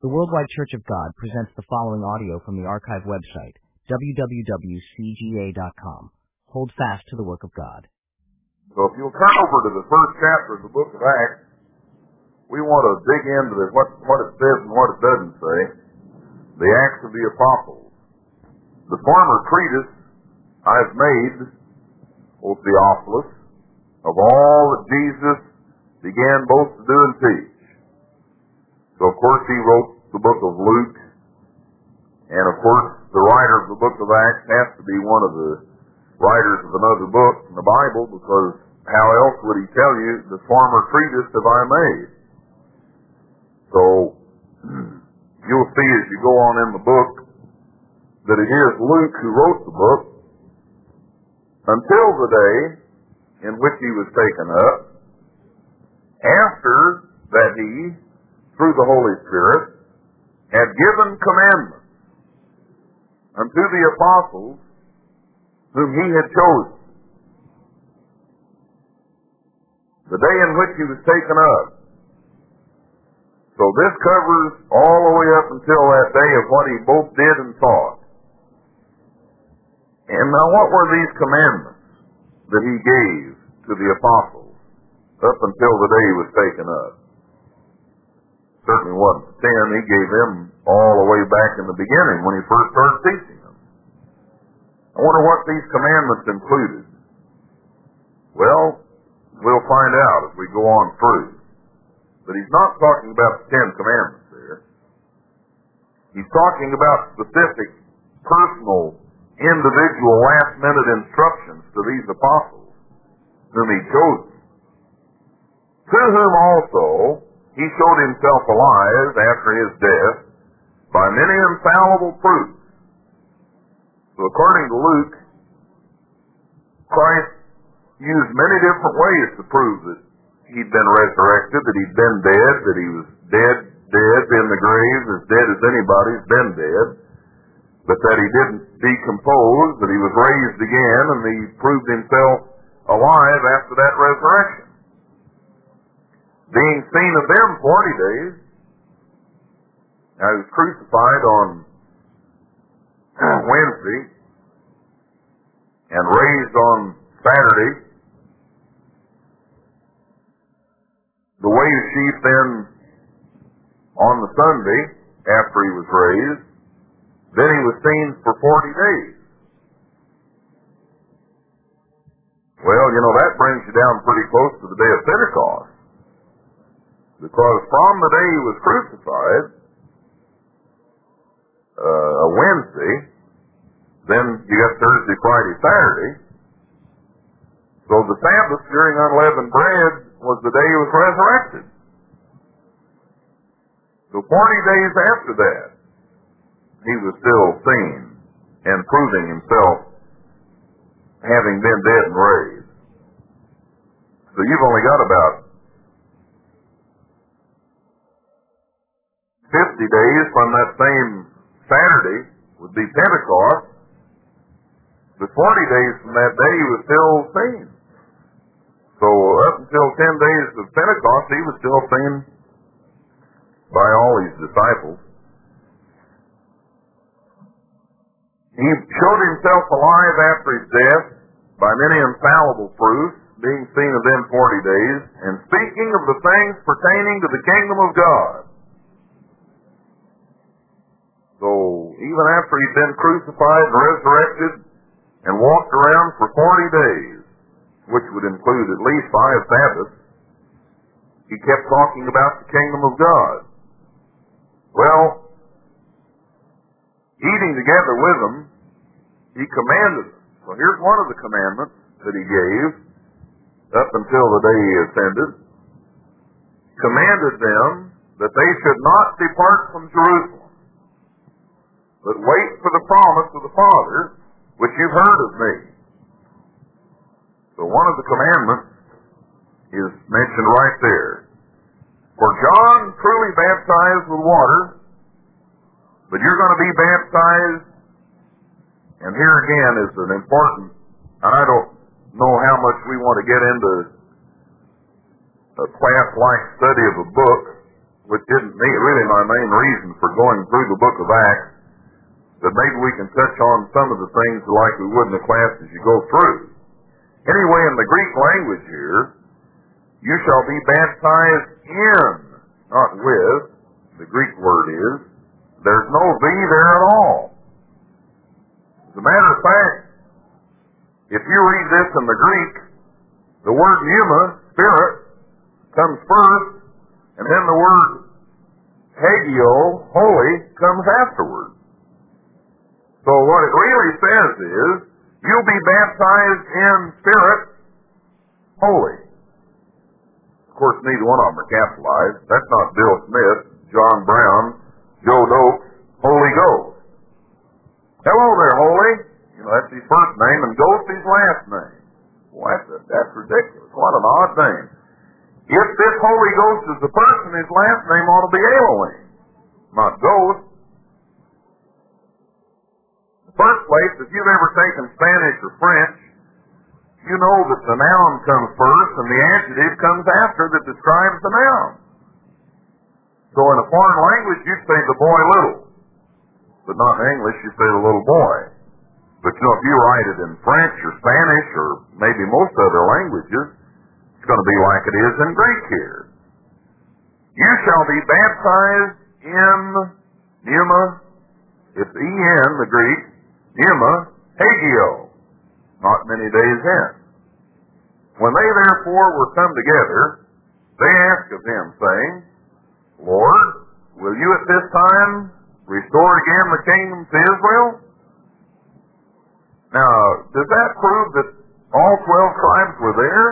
The Worldwide Church of God presents the following audio from the archive website, www.cga.com. Hold fast to the work of God. So if you'll turn over to the first chapter of the book of Acts, we want to dig into what it says and what it doesn't say. The Acts of the Apostles. The former treatise I've made, O Theophilus, of all that Jesus began both to do and teach. So of course he wrote the book of Luke, and of course the writer of the book of Acts has to be one of the writers of another book in the Bible, because how else would he tell you the former treatise have I made? So you'll see as you go on in the book that it is Luke who wrote the book until the day in which he was taken up, after that he, through the Holy Spirit, had given commandments unto the apostles whom he had chosen. The day in which he was taken up. So this covers all the way up until that day of what he both did and taught. And now what were these commandments that he gave to the apostles up until the day he was taken up? Certainly wasn't 10. He gave them all the way back in the beginning when he first started teaching them. I wonder what these commandments included. Well, we'll find out as we go on through. But he's not talking about the 10 commandments there. He's talking about specific, personal, individual, last-minute instructions to these apostles whom he chose. To whom also he showed himself alive after his death by many infallible proofs. So according to Luke, Christ used many different ways to prove that he'd been resurrected, that he'd been dead, that he was dead in the grave, as dead as anybody's been dead, but that he didn't decompose, that he was raised again, and he proved himself alive after that resurrection. Being seen of them 40 days. Now he was crucified on Wednesday and raised on Saturday. The wave sheaf then on the Sunday after he was raised. Then he was seen for 40 days. Well, that brings you down pretty close to the day of Pentecost. Because from the day he was crucified, a Wednesday, then you got Thursday, Friday, Saturday. So the Sabbath during unleavened bread was the day he was resurrected. So 40 days after that, he was still seen and proving himself having been dead and raised. So you've only got about 50 days from that same Saturday would be Pentecost. But 40 days from that day he was still seen. So up until 10 days of Pentecost, he was still seen by all his disciples. He showed himself alive after his death by many infallible proofs, being seen of them 40 days, and speaking of the things pertaining to the kingdom of God. So even after he'd been crucified and resurrected and walked around for 40 days, which would include at least 5 Sabbaths, he kept talking about the kingdom of God. Well, eating together with them, he commanded them. So here's one of the commandments that he gave up until the day he ascended. Commanded them that they should not depart from Jerusalem, but wait for the promise of the Father, which you've heard of me. So one of the commandments is mentioned right there. For John truly baptized with water, but you're going to be baptized, and here again is an important, and I don't know how much we want to get into a class-like study of a book which isn't really my main reason for going through the book of Acts, but maybe we can touch on some of the things like we would in the class as you go through. Anyway, in the Greek language here, you shall be baptized in, not with, the Greek word is, there's no V there at all. As a matter of fact, if you read this in the Greek, the word pneuma, spirit, comes first, and then the word hagio, holy, comes afterward. So what it really says is, you'll be baptized in spirit, holy. Of course, neither one of them are capitalized. That's not Bill Smith, John Brown, Joe Dokes, Holy Ghost. Hello there, Holy. You know, that's his first name, and Ghost his last name. Well, that's ridiculous. What an odd name. If this Holy Ghost is the person, his last name ought to be Elohim, not Ghost. In the first place, if you've ever taken Spanish or French, you know that the noun comes first and the adjective comes after that describes the noun. So in a foreign language, you'd say the boy little. But not in English, you say the little boy. But you know, if you write it in French or Spanish or maybe most other languages, it's going to be like it is in Greek here. You shall be baptized in pneuma, it's E-N, the Greek, pneuma, hagio, not many days in. When they therefore were come together, they asked of him, saying, Lord, will you at this time restore again the kingdom to Israel? Now, does that prove that all 12 tribes were there?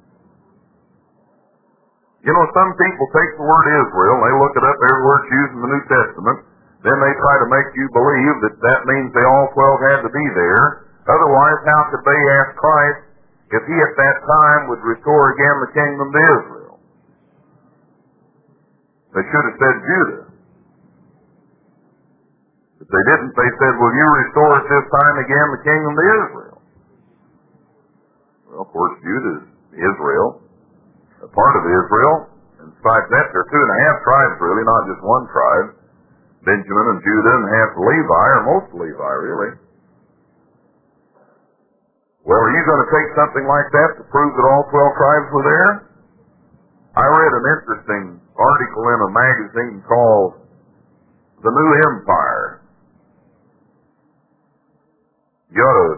You know, some people take the word Israel, they look it up everywhere it's used in the New Testament, then they try to make you believe that that means they all 12 had to be there. Otherwise, how could they ask Christ if he at that time would restore again the kingdom to Israel? They should have said Judah. If they didn't, they said, will you restore at this time again the kingdom to Israel? Well, of course, Judah is Israel, a part of Israel. And besides that, there are 2.5 tribes really, not just one tribe. Benjamin and Judah and half Levi, or most Levi, really. Well, are you going to take something like that to prove that all 12 tribes were there? I read an interesting article in a magazine called The New Empire. You ought to...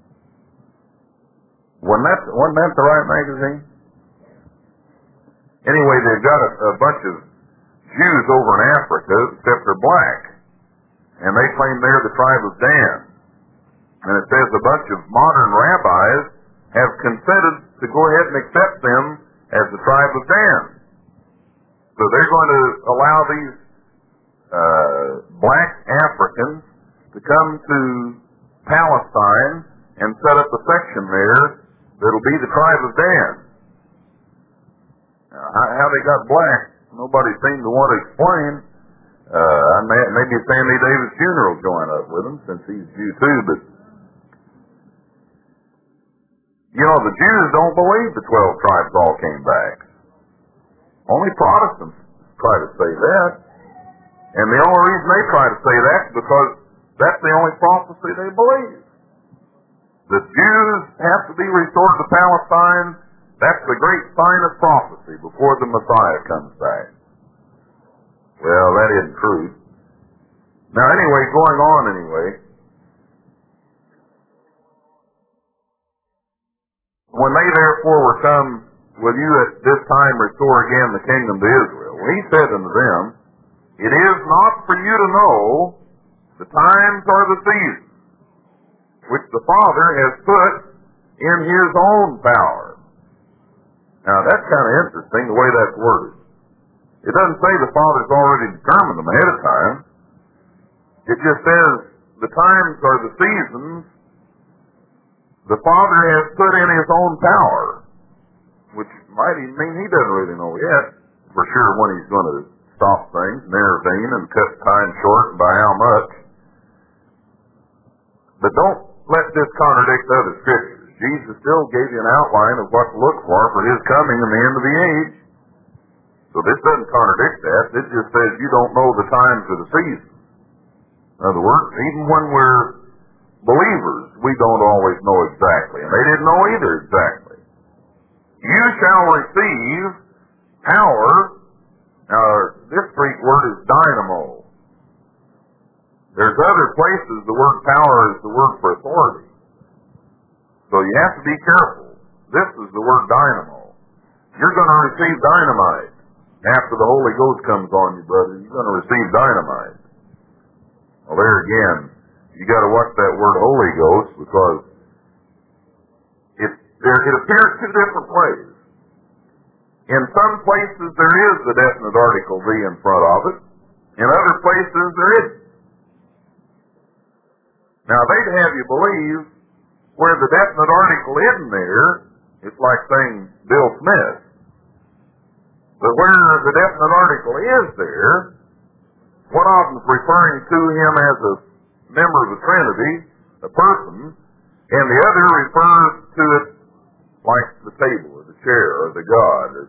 Wasn't that the right magazine? Anyway, they've got a bunch of Jews over in Africa, except they're black. And they claim they're the tribe of Dan. And it says a bunch of modern rabbis have consented to go ahead and accept them as the tribe of Dan. So they're going to allow these black Africans to come to Palestine and set up a section there that'll be the tribe of Dan. Now, how they got black, nobody seemed to want to explain. Maybe Sammy Davis Jr. will join up with them since he's Jew too, but you know, the Jews don't believe the 12 tribes all came back. Only Protestants try to say that. And the only reason they try to say that is because that's the only prophecy they believe. The Jews have to be restored to Palestine. That's the great sign of prophecy before the Messiah comes back. Well, that isn't true. Now anyway, going on anyway. When they therefore were come, will you at this time restore again the kingdom to Israel? Well, he said unto them, it is not for you to know the times or the seasons which the Father has put in his own power. Now that's kind of interesting the way that's worded. It doesn't say the Father's already determined them ahead of time. It just says the times or the seasons the Father has put in his own power, which might even mean he doesn't really know yet for sure when he's going to stop things and intervene and cut time short and by how much. But don't let this contradict other scriptures. Jesus still gave you an outline of what to look for his coming and the end of the age. So this doesn't contradict that. It just says you don't know the times or the seasons. In other words, even when we're believers, we don't always know exactly. And they didn't know either exactly. You shall receive power. Now, this Greek word is dynamo. There's other places the word power is the word for authority. So you have to be careful. This is the word dynamo. You're going to receive dynamite. After the Holy Ghost comes on you, brother, you're going to receive dynamite. Well, there again, you got to watch that word Holy Ghost, because it appears two different ways. In some places there is the definite article the in front of it. In other places there isn't. Now they'd have you believe where the definite article isn't there, it's like saying Bill Smith. But where the definite article is there, one of them is referring to him as a member of the Trinity, a person, and the other refers to it like the table, or the chair, or the God, or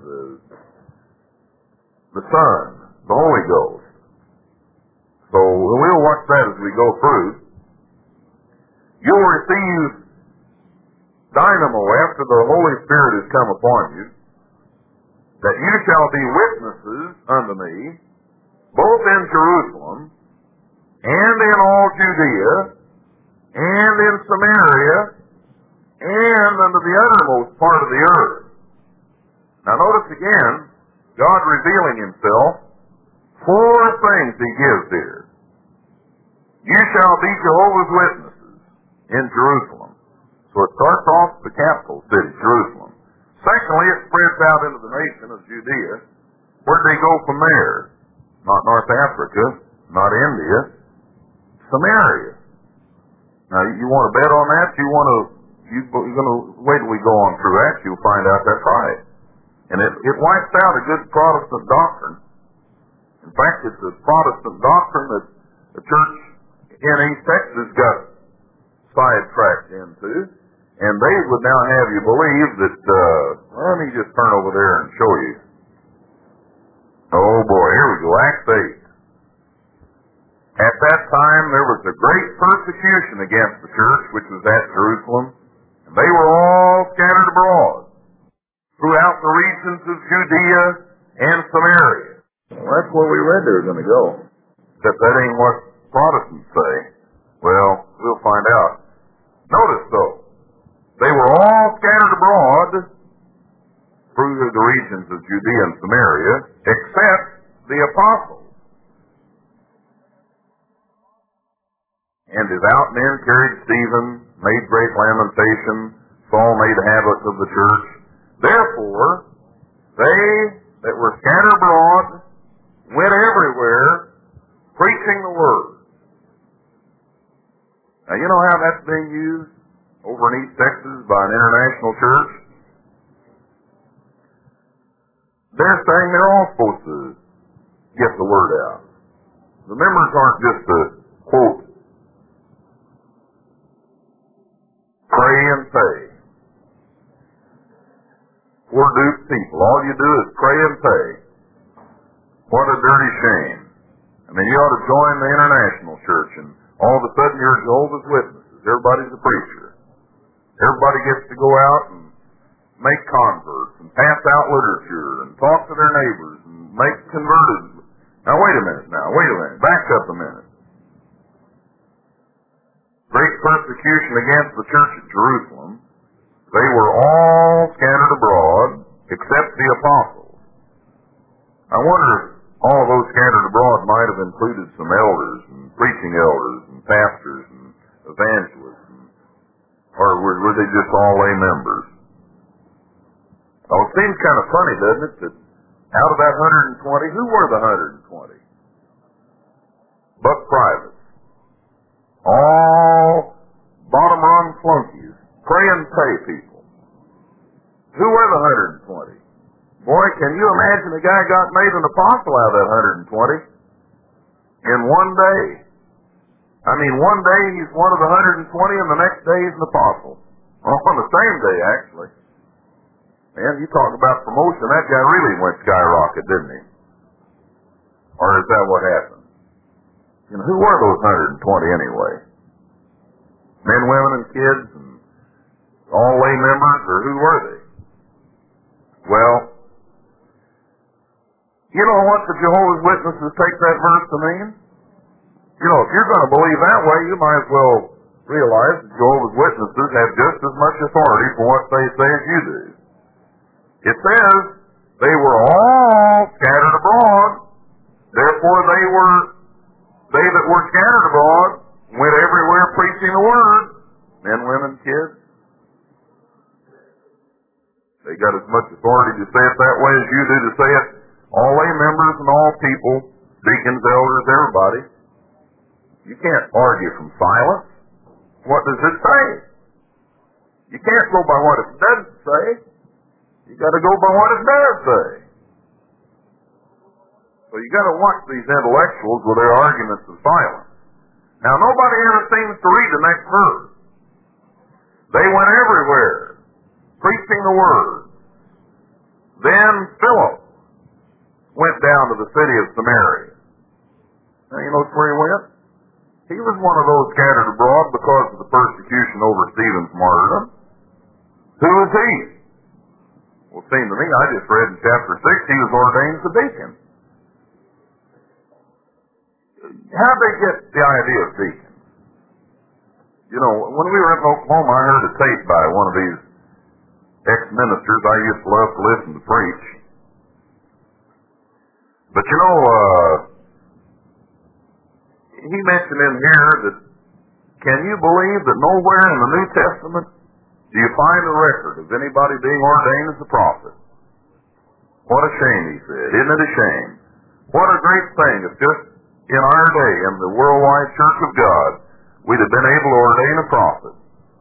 the Son, the Holy Ghost. So we'll watch that as we go through. You'll receive dynamo after the Holy Spirit has come upon you, that you shall be witnesses unto me, both in Jerusalem, and in all Judea, and in Samaria, and unto the uttermost part of the earth. Now notice again, God revealing himself, four things he gives here. You shall be Jehovah's witnesses in Jerusalem. So it starts off the capital city, Jerusalem. Secondly, it spreads out into the nation of Judea. Where'd they go from there? Not North Africa, not India, Samaria. Now, you want to bet on that? You're going to wait till we go on through that, you'll find out that's right. And it wipes out a good Protestant doctrine. In fact, it's a Protestant doctrine that the church in East Texas got sidetracked into. And they would now have you believe that, let me just turn over there and show you. Oh boy, here we go, Acts 8. At that time there was a great persecution against the church, which was at Jerusalem, and they were all scattered abroad throughout the regions of Judea and Samaria. Well, that's where we read they were going to go. Except that ain't what Protestants say. Well, we'll find out. Notice though, they were all scattered abroad through the regions of Judea and Samaria, except the apostles. And devout men carried Stephen, made great lamentation. Saul made havoc of the church. Therefore, they that were scattered abroad went everywhere preaching the word. Now, you know how that's being used over in East Texas by an international church? They're saying they're all supposed to get the word out. The members aren't just to, quote, pray and pay. We're duped people. All you do is pray and pay. What a dirty shame. I mean, you ought to join the international church, and all of a sudden you're Jehovah's Witnesses. Everybody's a preacher. Everybody gets to go out and make converts and pass out literature and talk to their neighbors and make converted. Now wait a minute. Back up a minute. Great persecution against the church at Jerusalem. They were all scattered abroad except the apostles. I wonder if all those scattered abroad might have included some elders and preaching elders and pastors and evangelists. Or were they just all lay members? Well, it seems kind of funny, doesn't it, that out of that 120, who were the 120? Buck privates. All bottom-rung flunkies. Pray and pay people. Who were the 120? Boy, can you imagine a guy got made an apostle out of that 120 in one day? I mean, one day he's one of the 120, and the next day he's an apostle. On the same day, actually. Man, you talk about promotion, that guy really went skyrocket, didn't he? Or is that what happened? You know, who were those 120 anyway? Men, women, and kids, and all lay members, or who were they? Well, you know what the Jehovah's Witnesses take that verse to mean? You know, if you're going to believe that way, you might as well realize that Jehovah's Witnesses have just as much authority for what they say as you do. It says, they were all scattered abroad, therefore they that were scattered abroad went everywhere preaching the word. Men, women, kids. They got as much authority to say it that way as you do to say it. All lay members and all people, deacons, elders, everybody. You can't argue from silence. What does it say? You can't go by what it doesn't say. You got to go by what it does say. So you got to watch these intellectuals with their arguments of silence. Now nobody ever seems to read the next verse. They went everywhere, preaching the word. Then Philip went down to the city of Samaria. Now you know where he went? He was one of those scattered abroad because of the persecution over Stephen's martyrdom. Who was he? Well, it seemed to me, I just read in chapter 6, he was ordained as a deacon. How'd they get the idea of deacons? You know, when we were in Oklahoma, I heard a tape by one of these ex-ministers I used to love to listen to preach. But you know, he mentioned in here that, can you believe that nowhere in the New Testament do you find a record of anybody being ordained as a prophet? What a shame, he said. Isn't it a shame? What a great thing if just in our day, in the worldwide church of God, we'd have been able to ordain a prophet.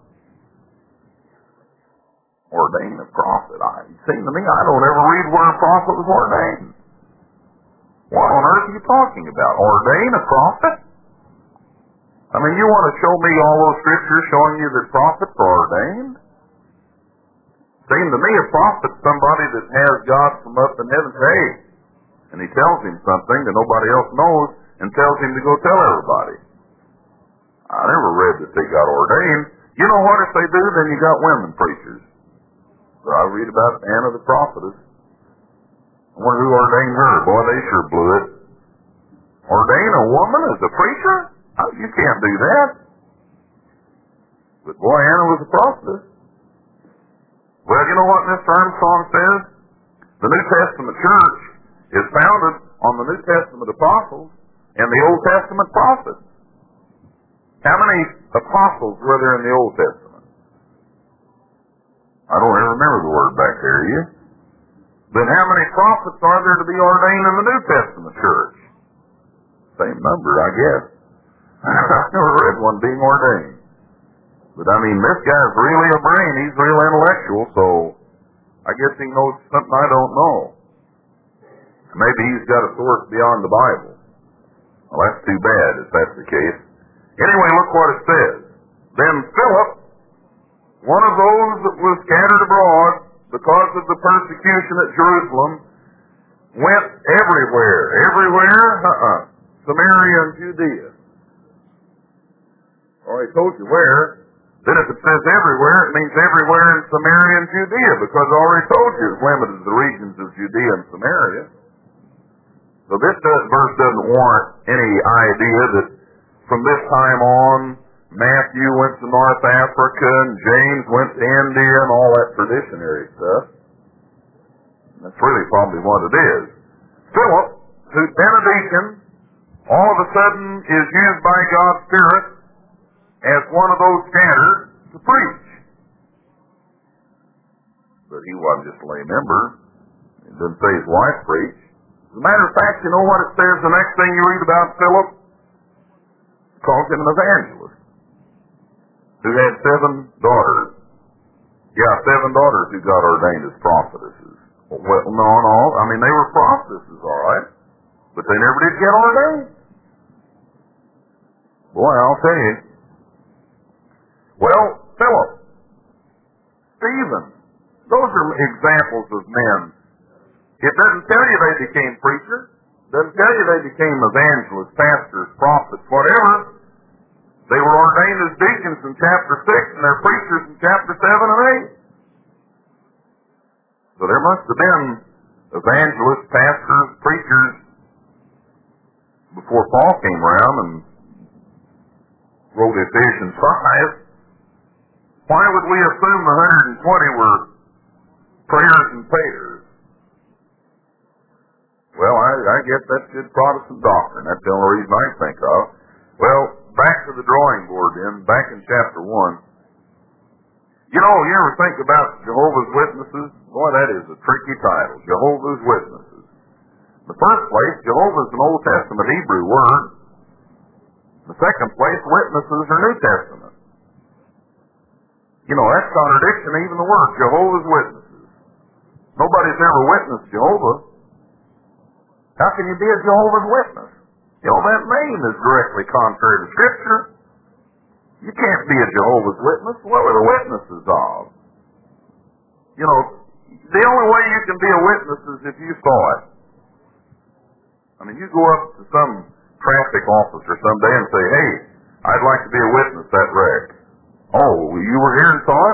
Ordain a prophet? It seems to me I don't ever read where a prophet was ordained. What on earth are you talking about? Ordain a prophet? I mean, you want to show me all those scriptures showing you that prophets are ordained? Seems to me a prophet's somebody that has God from up in heaven say, hey, and he tells him something that nobody else knows and tells him to go tell everybody. I never read that they got ordained. You know what, if they do, then you got women preachers. So I read about Anna the prophetess. I wonder who ordained her. Boy, they sure blew it. Ordain a woman as a preacher? You can't do that. But boy, Anna was a prophetess. Well, you know what Mr. Armstrong says? The New Testament church is founded on the New Testament apostles and the Old Testament prophets. How many apostles were there in the Old Testament? I don't even remember the word back there, you? But how many prophets are there to be ordained in the New Testament church? Same number, I guess. I've never read one being ordained. But I mean, this guy's really a brain. He's real intellectual, so I guess he knows something I don't know. Maybe he's got a source beyond the Bible. Well, that's too bad if that's the case. Anyway, look what it says. Then Philip, one of those that was scattered abroad because of the persecution at Jerusalem, went everywhere. Everywhere? Samaria and Judea. Oh, I told you where. Then if it says everywhere, it means everywhere in Samaria and Judea, because I already told you it's limited to the regions of Judea and Samaria. So this verse doesn't warrant any idea that from this time on, Matthew went to North Africa and James went to India and all that traditionary stuff. That's really probably what it is. Philip, who'd been a deacon, all of a sudden is used by God's Spirit as one of those scattered to preach. But he wasn't just a lay member. It doesn't say his wife preached. As a matter of fact, you know what it says the next thing you read about Philip? It calls him an evangelist who had 7 daughters. Yeah, 7 daughters who got ordained as prophetesses. Well, no. I mean, they were prophetesses, all right. But they never did get ordained. Boy, I'll tell you. Well, Philip, Stephen, Those are examples of men. It doesn't tell you they became preachers. It doesn't tell you they became evangelists, pastors, prophets, whatever. They were ordained as deacons in chapter 6, and they're preachers in chapter 7 and 8. So there must have been evangelists, pastors, preachers before Paul came around and wrote Ephesians 5. Why would we assume the 120 were prayers and payers? Well, I guess that's good Protestant doctrine. That's the only reason I can think of. Well, back to the drawing board then, back in chapter 1. You know, you ever think about Jehovah's Witnesses? Boy, that is a tricky title, Jehovah's Witnesses. In the first place, Jehovah is an Old Testament Hebrew word. In the second place, witnesses are New Testament. You know, that's contradiction, even the word, Jehovah's Witnesses. Nobody's ever witnessed Jehovah. How can you be a Jehovah's Witness? You know, that name is directly contrary to Scripture. You can't be a Jehovah's Witness. What were the witnesses of? You know, the only way you can be a witness is if you saw it. I mean, you go up to some traffic officer someday and say, hey, I'd like to be a witness that wreck. Oh, you were here and saw it?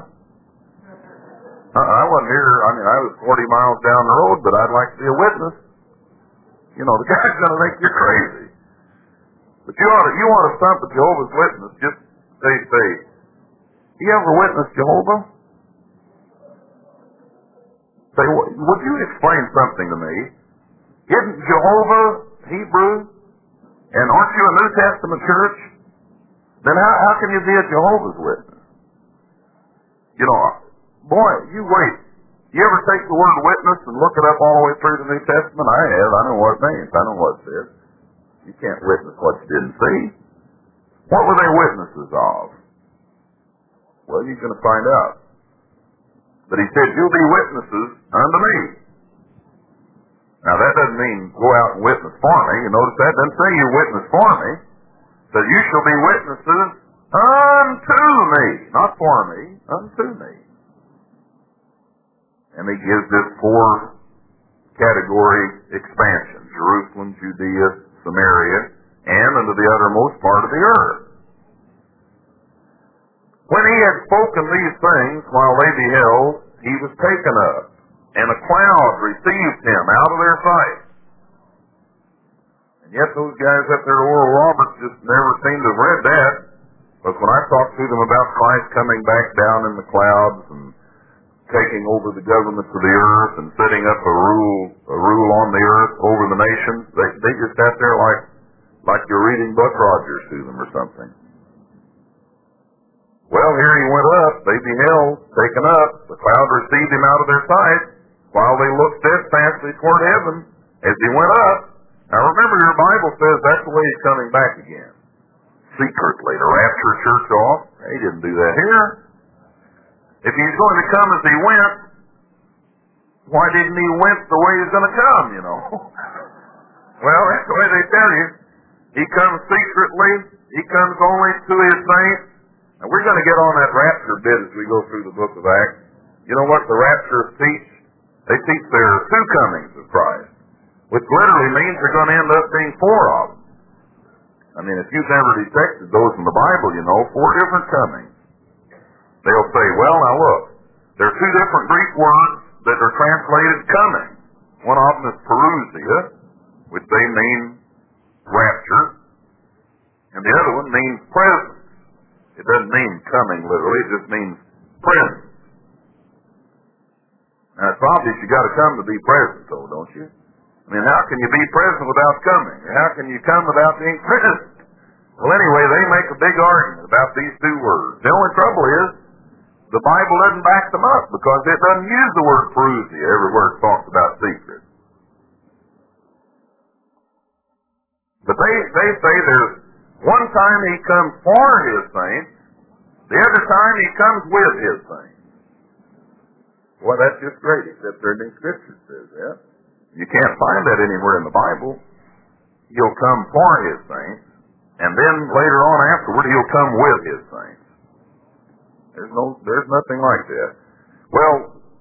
I wasn't here. I mean, I was 40 miles down the road, but I'd like to be a witness. You know, the guy's going to think you're crazy. But you want to stump a Jehovah's Witness, just say, you ever witnessed Jehovah? Say, would you explain something to me? Isn't Jehovah Hebrew? And aren't you a New Testament church? Then how can you be a Jehovah's Witness? You know, boy, you wait. You ever take the word witness and look it up all the way through the New Testament? I have. I know what it means. I know what it says. You can't witness what you didn't see. What were they witnesses of? Well, you're going to find out. But he said, you'll be witnesses unto me. Now, that doesn't mean go out and witness for me. You notice that? It doesn't say you witness for me. It says you shall be witnesses unto me. Not for me, unto me. And he gives this 4-category expansion. Jerusalem, Judea, Samaria, and unto the uttermost part of the earth. When he had spoken these things, while they beheld, he was taken up, and a cloud received him out of their sight. And yet those guys up there at Oral Roberts just never seemed to have read that. Because when I talked to them about Christ coming back down in the clouds and taking over the governments of the earth and setting up a rule on the earth over the nations, they just sat there like you're reading Buck Rogers to them or something. Well, here he went up, they beheld, taken up, the cloud received him out of their sight, while they looked steadfastly toward heaven as he went up. Now remember, your Bible says that's the way he's coming back again. Secretly, to rapture church off. He didn't do that here. If he's going to come as he went, why didn't he went the way he's going to come, you know? Well, that's the way they tell you. He comes secretly. He comes only to his saints. And we're going to get on that rapture bit as we go through the book of Acts. You know what the rapturists teach? They teach there are 2 comings of Christ, which literally means they're going to end up being 4 of them. I mean, if you've never detected those in the Bible, you know, 4 different comings. They'll say, well, now look, there are 2 different Greek words that are translated coming. One of them is parousia, which they mean rapture, and the other one means presence. It doesn't mean coming literally, it just means presence. Now it's obvious you got to come to be present though, don't you? I mean, how can you be present without coming? Or how can you come without being present? Well, anyway, they make a big argument about these 2 words. The only trouble is, the Bible doesn't back them up because it doesn't use the word parousia everywhere it talks about secret. But they say there's one time he comes for his saints, the other time he comes with his saints. Well, that's just great, except there in the Scripture says that. You can't find that anywhere in the Bible. He'll come for his saints, and then later on afterward, he'll come with his saints. There's nothing like that. Well,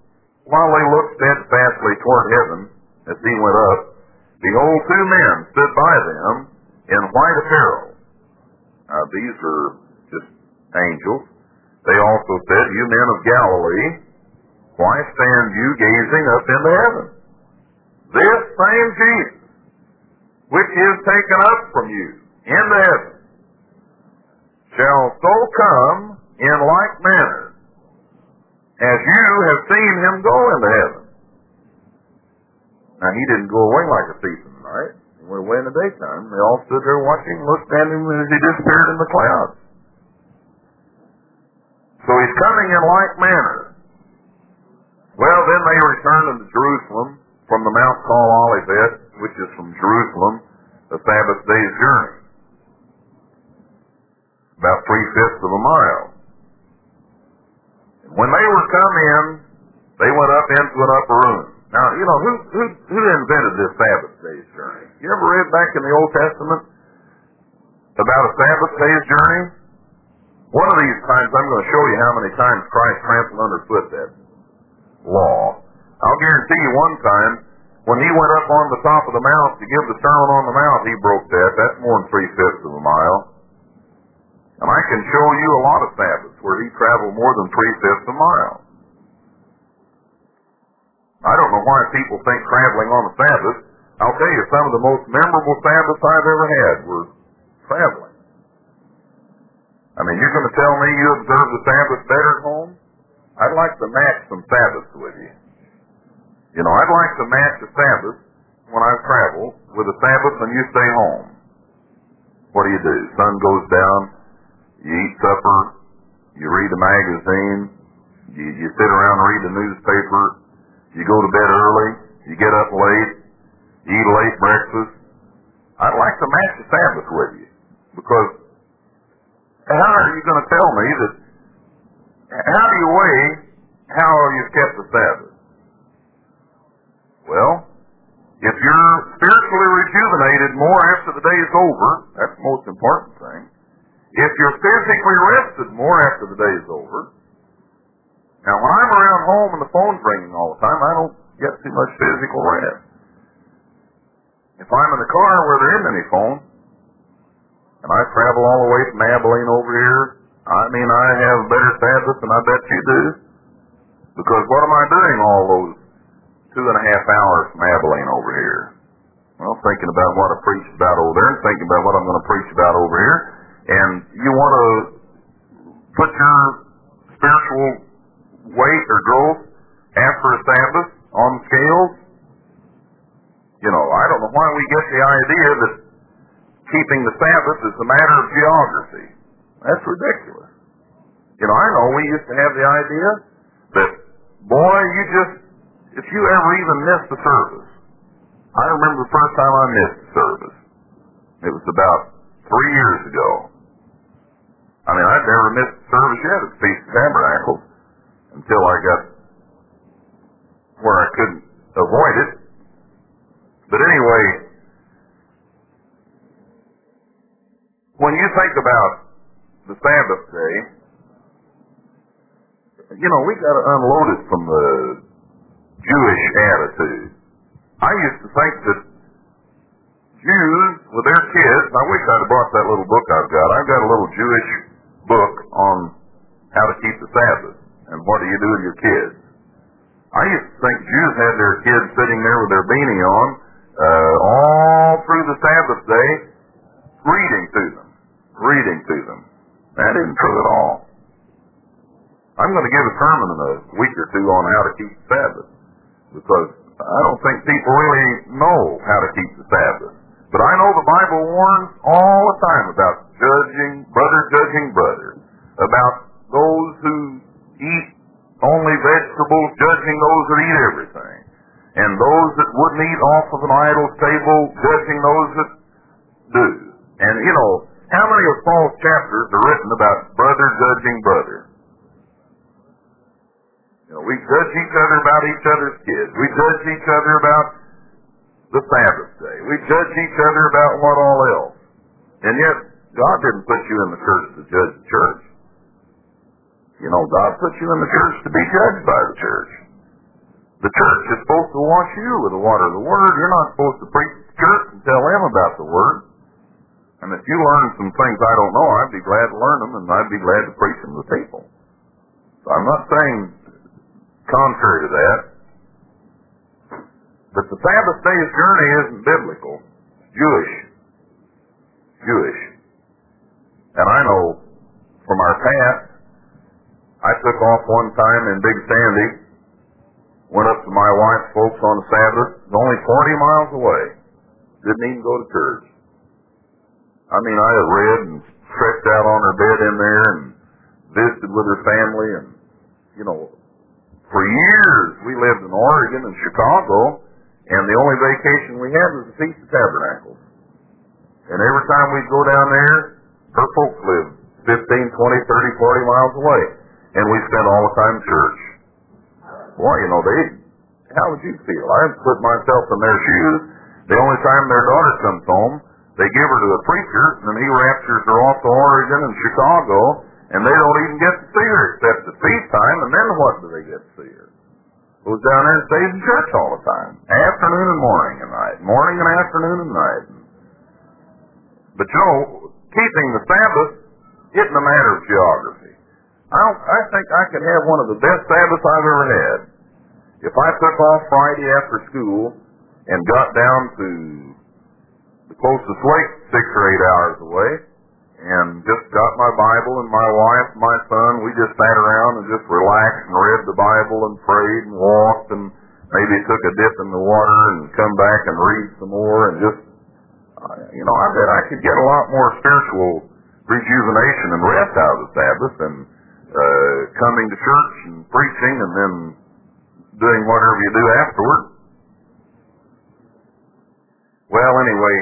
while they looked steadfastly toward heaven as he went up, behold, two men stood by them in white apparel. Now, these are just angels. They also said, you men of Galilee, why stand you gazing up into heaven? This same Jesus, which is taken up from you into heaven, shall so come in like manner as you have seen him go into heaven. Now, he didn't go away like a thief in the night. He went away in the daytime. They all stood there watching, looked at him as he disappeared in the clouds. So he's coming in like manner. Well, then they returned unto Jerusalem from the mount called Olivet, which is from Jerusalem, a Sabbath day's journey, about 3/5 of a mile. And when they were come in, they went up into an upper room. Now, you know, who invented this Sabbath day's journey? You ever read back in the Old Testament about a Sabbath day's journey? One of these times I'm going to show you how many times Christ trampled underfoot that law. I'll guarantee you one time, when he went up on the top of the mount to give the Sermon on the Mount, he broke that. That's more than 3/5 of a mile. And I can show you a lot of Sabbaths where he traveled more than 3/5 a mile. I don't know why people think traveling on the Sabbath. I'll tell you, some of the most memorable Sabbaths I've ever had were traveling. I mean, you're going to tell me you observe the Sabbath better at home? I'd like to match some Sabbaths with you. You know, I'd like to match a Sabbath when I travel with a Sabbath when you stay home. What do? Sun goes down, you eat supper, you read a magazine, you sit around and read the newspaper, you go to bed early, you get up late, you eat a late breakfast. I'd like to match the Sabbath with you, because how are you going to tell me that, how do you weigh how you've kept the Sabbath? Well, if you're spiritually rejuvenated more after the day is over, that's the most important thing. If you're physically rested more after the day is over. Now, when I'm around home and the phone's ringing all the time, I don't get too much physical rest. If I'm in the car where there isn't any phone, and I travel all the way from Abilene over here, I mean, I have a better Sabbath than I bet you do. Because what am I doing all those 2.5 hours from Abilene over here? Well, thinking about what I preached about over there and thinking about what I'm going to preach about over here. And you want to put your spiritual weight or growth after a Sabbath on the scales? You know, I don't know why we get the idea that keeping the Sabbath is a matter of geography. That's ridiculous. You know, I know we used to have the idea that, boy, if you ever even missed the service. I remember the first time I missed the service. It was about 3 years ago. I mean, I'd never missed the service yet at the Feast of Tabernacles until I got where I couldn't avoid it. But anyway, when you think about the Sabbath day, you know, we got to unload it from the Jewish attitude. I used to think that Jews, with their kids, I wish I'd have brought that little book I've got. I've got a little Jewish book on how to keep the Sabbath and what do you do with your kids. I used to think Jews had their kids sitting there with their beanie on all through the Sabbath day, reading to them. That isn't true at all. I'm going to give a sermon in a week or two on how to keep the Sabbath, because I don't think people really know how to keep the Sabbath. But I know the Bible warns all the time about judging brother, about those who eat only vegetables, judging those that eat everything, and those that wouldn't eat off of an idol's table, judging those that do. And, you know, how many of Paul's chapters are written about brother judging brother? You know, we judge each other about each other's kids. We judge each other about the Sabbath day. We judge each other about what all else. And yet, God didn't put you in the church to judge the church. You know, God put you in the church to be judged by the church. The church is supposed to wash you with the water of the Word. You're not supposed to preach to the church and tell them about the Word. And if you learn some things I don't know, I'd be glad to learn them, and I'd be glad to preach them to people. So I'm not saying contrary to that. But the Sabbath day's journey isn't biblical. It's Jewish. Jewish. And I know from our past, I took off one time in Big Sandy, went up to my wife's folks on the Sabbath, it was only 40 miles away. Didn't even go to church. I mean, I had read and stretched out on her bed in there and visited with her family, and, you know, for years we lived in Oregon and Chicago, and the only vacation we had was the Feast of Tabernacles. And every time we'd go down there, her folks lived 15, 20, 30, 40 miles away, and we spent all the time in church. Boy, you know, how would you feel? I put myself in their shoes. The only time their daughter comes home, they give her to the preacher, and then he raptures her off to Oregon and Chicago, and they don't even get to see her except at feast time, and then what do they get to see her? Goes down there and stays in church all the time. Afternoon and morning and night. Morning and afternoon and night. But you know, keeping the Sabbath isn't a matter of geography. I think I could have one of the best Sabbaths I've ever had. If I took off Friday after school and got down to the closest lake 6 or 8 hours away and just got my Bible and my wife and my son, we just sat around and just relaxed and read the Bible and prayed and walked and maybe took a dip in the water and come back and read some more and just, you know, I bet I could get a lot more spiritual rejuvenation and rest out of the Sabbath than coming to church and preaching and then doing whatever you do afterward. Well, anyway,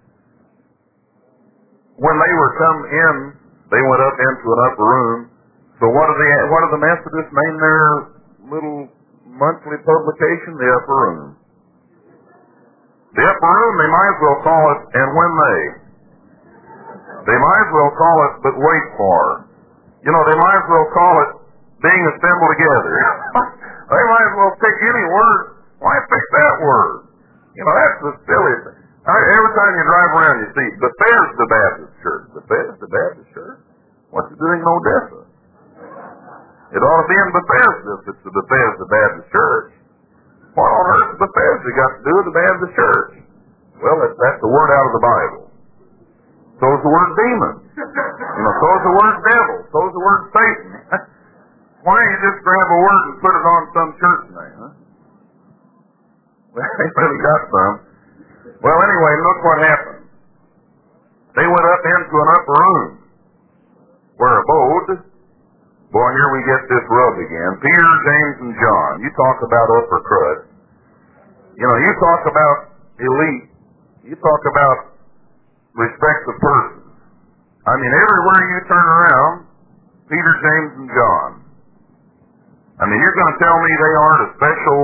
when they were come in, they went up into an upper room. So what do the Methodists name their little monthly publication? The Upper Room. The Upper Room, they might as well call it, and when they might as well call it, but wait for. You know, they might as well call it being assembled together. They might as well pick any word. Why pick that word? You know, that's the silly thing. Every time you drive around, you see Bethesda Baptist Church. Bethesda Baptist Church? What's it doing in Odessa? It ought to be in Bethesda if it's the Bethesda Baptist Church. What on earth has Bethesda got to do with the Baptist Church? Well, that's the word out of the Bible. So is the word demon. You know, so is the word devil. So is the word Satan. Why don't you just grab a word and put it on some church name, huh? Well, they really got some. Well, anyway, look what happened. They went up into an upper room where abode. Boy, here we get this rub again. Peter, James, and John. You talk about upper crust. You know, you talk about elite. You talk about respect of persons. I mean, everywhere you turn around, Peter, James, and John. I mean, you're going to tell me they aren't a special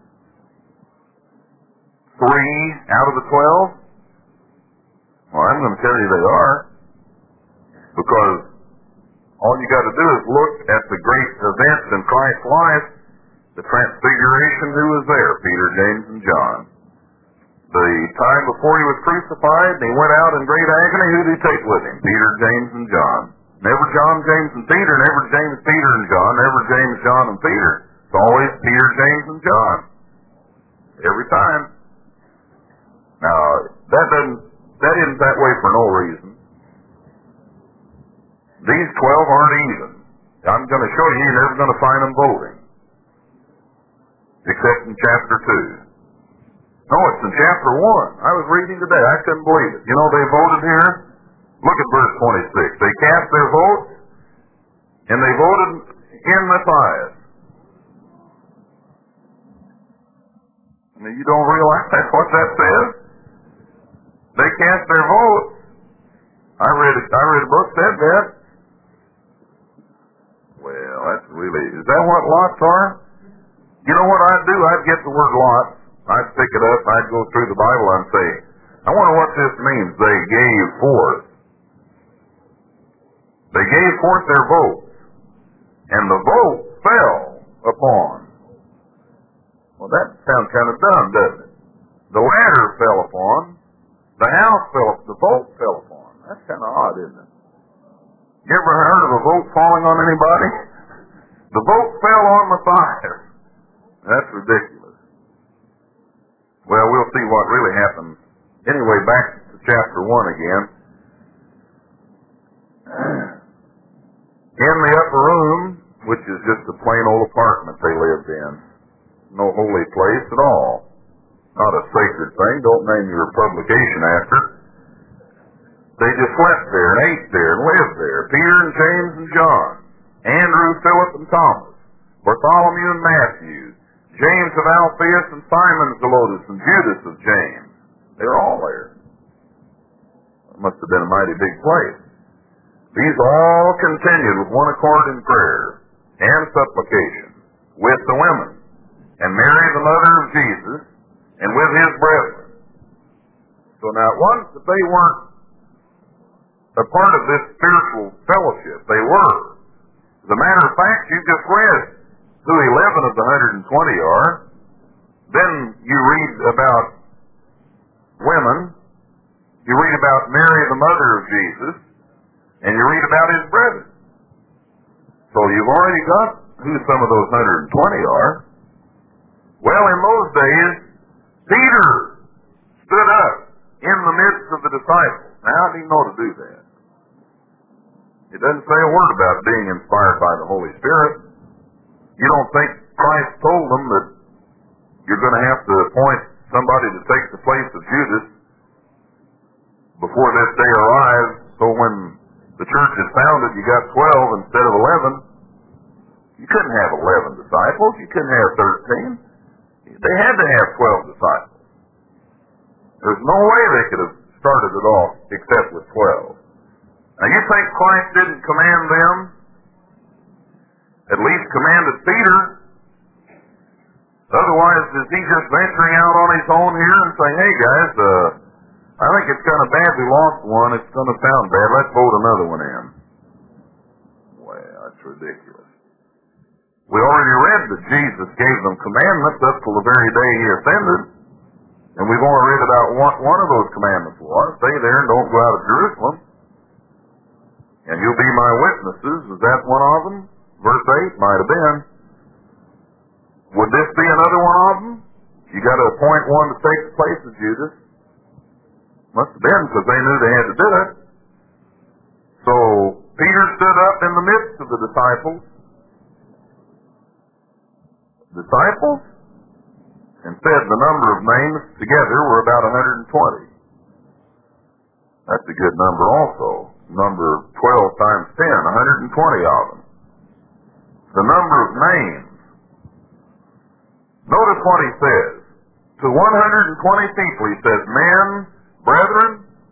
3 out of the 12? Well, I'm going to tell you they are. Because all you got to do is look at the great events in Christ's life, the transfiguration, who was there? Peter, James, and John. The time before he was crucified, and he went out in great agony, who did he take with him? Peter, James, and John. Never John, James, and Peter, never James, Peter, and John, never James, John, and Peter. It's always Peter, James, and John. Every time. Now, that isn't that way for no reason. These 12 aren't even. I'm going to show you, you're never going to find them voting. Except in chapter 2. No, it's in chapter 1. I was reading today. I couldn't believe it. You know, they voted here. Look at verse 26. They cast their votes, and they voted in Matthias. I mean, you don't realize what that says? They cast their votes. I read a book that said that. Well, that's really, is that what lots are? You know what I'd do? I'd get the word lot. I'd pick it up. I'd go through the Bible and say, I wonder what this means. They gave forth. They gave forth their votes. And the vote fell upon. Well, that sounds kind of dumb, doesn't it? The ladder fell upon, the house fell upon, the boat fell upon. That's kind of odd, isn't it? You ever heard of a boat falling on anybody? The boat fell on Matthias. That's ridiculous. Well, we'll see what really happened. Anyway, back to chapter 1 again. In the upper room, which is just a plain old apartment they lived in, no holy place at all. Not a sacred thing. Don't name your publication after it. They just slept there and ate there and lived there. Peter and James and John, Andrew, Philip and Thomas, Bartholomew and Matthew, James of Alphaeus and Simon Zelotes and Judas of James. They were all there. It must have been a mighty big place. These all continued with one accord in prayer and supplication with the women, and Mary the mother of Jesus, and with his brethren. So now it wasn't that they weren't a part of this spiritual fellowship. They were. As a matter of fact, you just read who 11 of the 120 are. Then you read about women. You read about Mary the mother of Jesus. And you read about his brethren. So you've already got who some of those 120 are. Well, in those days, Peter stood up in the midst of the disciples. Now, how do you know to do that? It doesn't say a word about being inspired by the Holy Spirit. You don't think Christ told them that you're going to have to appoint somebody to take the place of Judas before this day arrives, so when the church is founded, you got 12 instead of 11. You couldn't have 11 disciples. You couldn't have 13. They had to have 12 disciples. There's no way they could have started it off except with 12. Now you think Christ didn't command them? At least commanded Peter. Otherwise, is he just venturing out on his own here and saying, hey guys, I think it's kind of bad we lost one. It's going to sound bad. Let's vote another one in. Well, that's ridiculous. We already read that Jesus gave them commandments up till the very day he ascended. And we've only read about what one of those commandments was. Stay there and don't go out of Jerusalem. And you'll be my witnesses. Is that one of them? Verse 8 might have been. Would this be another one of them? You got to appoint one to take the place of Judas. Must have been, because they knew they had to do it. So Peter stood up in the midst of the disciples. And said the number of names together were about 120. That's a good number also. Number 12 times 10, 120 of them. The number of names. Notice what he says. To 120 people, he says, men, brethren.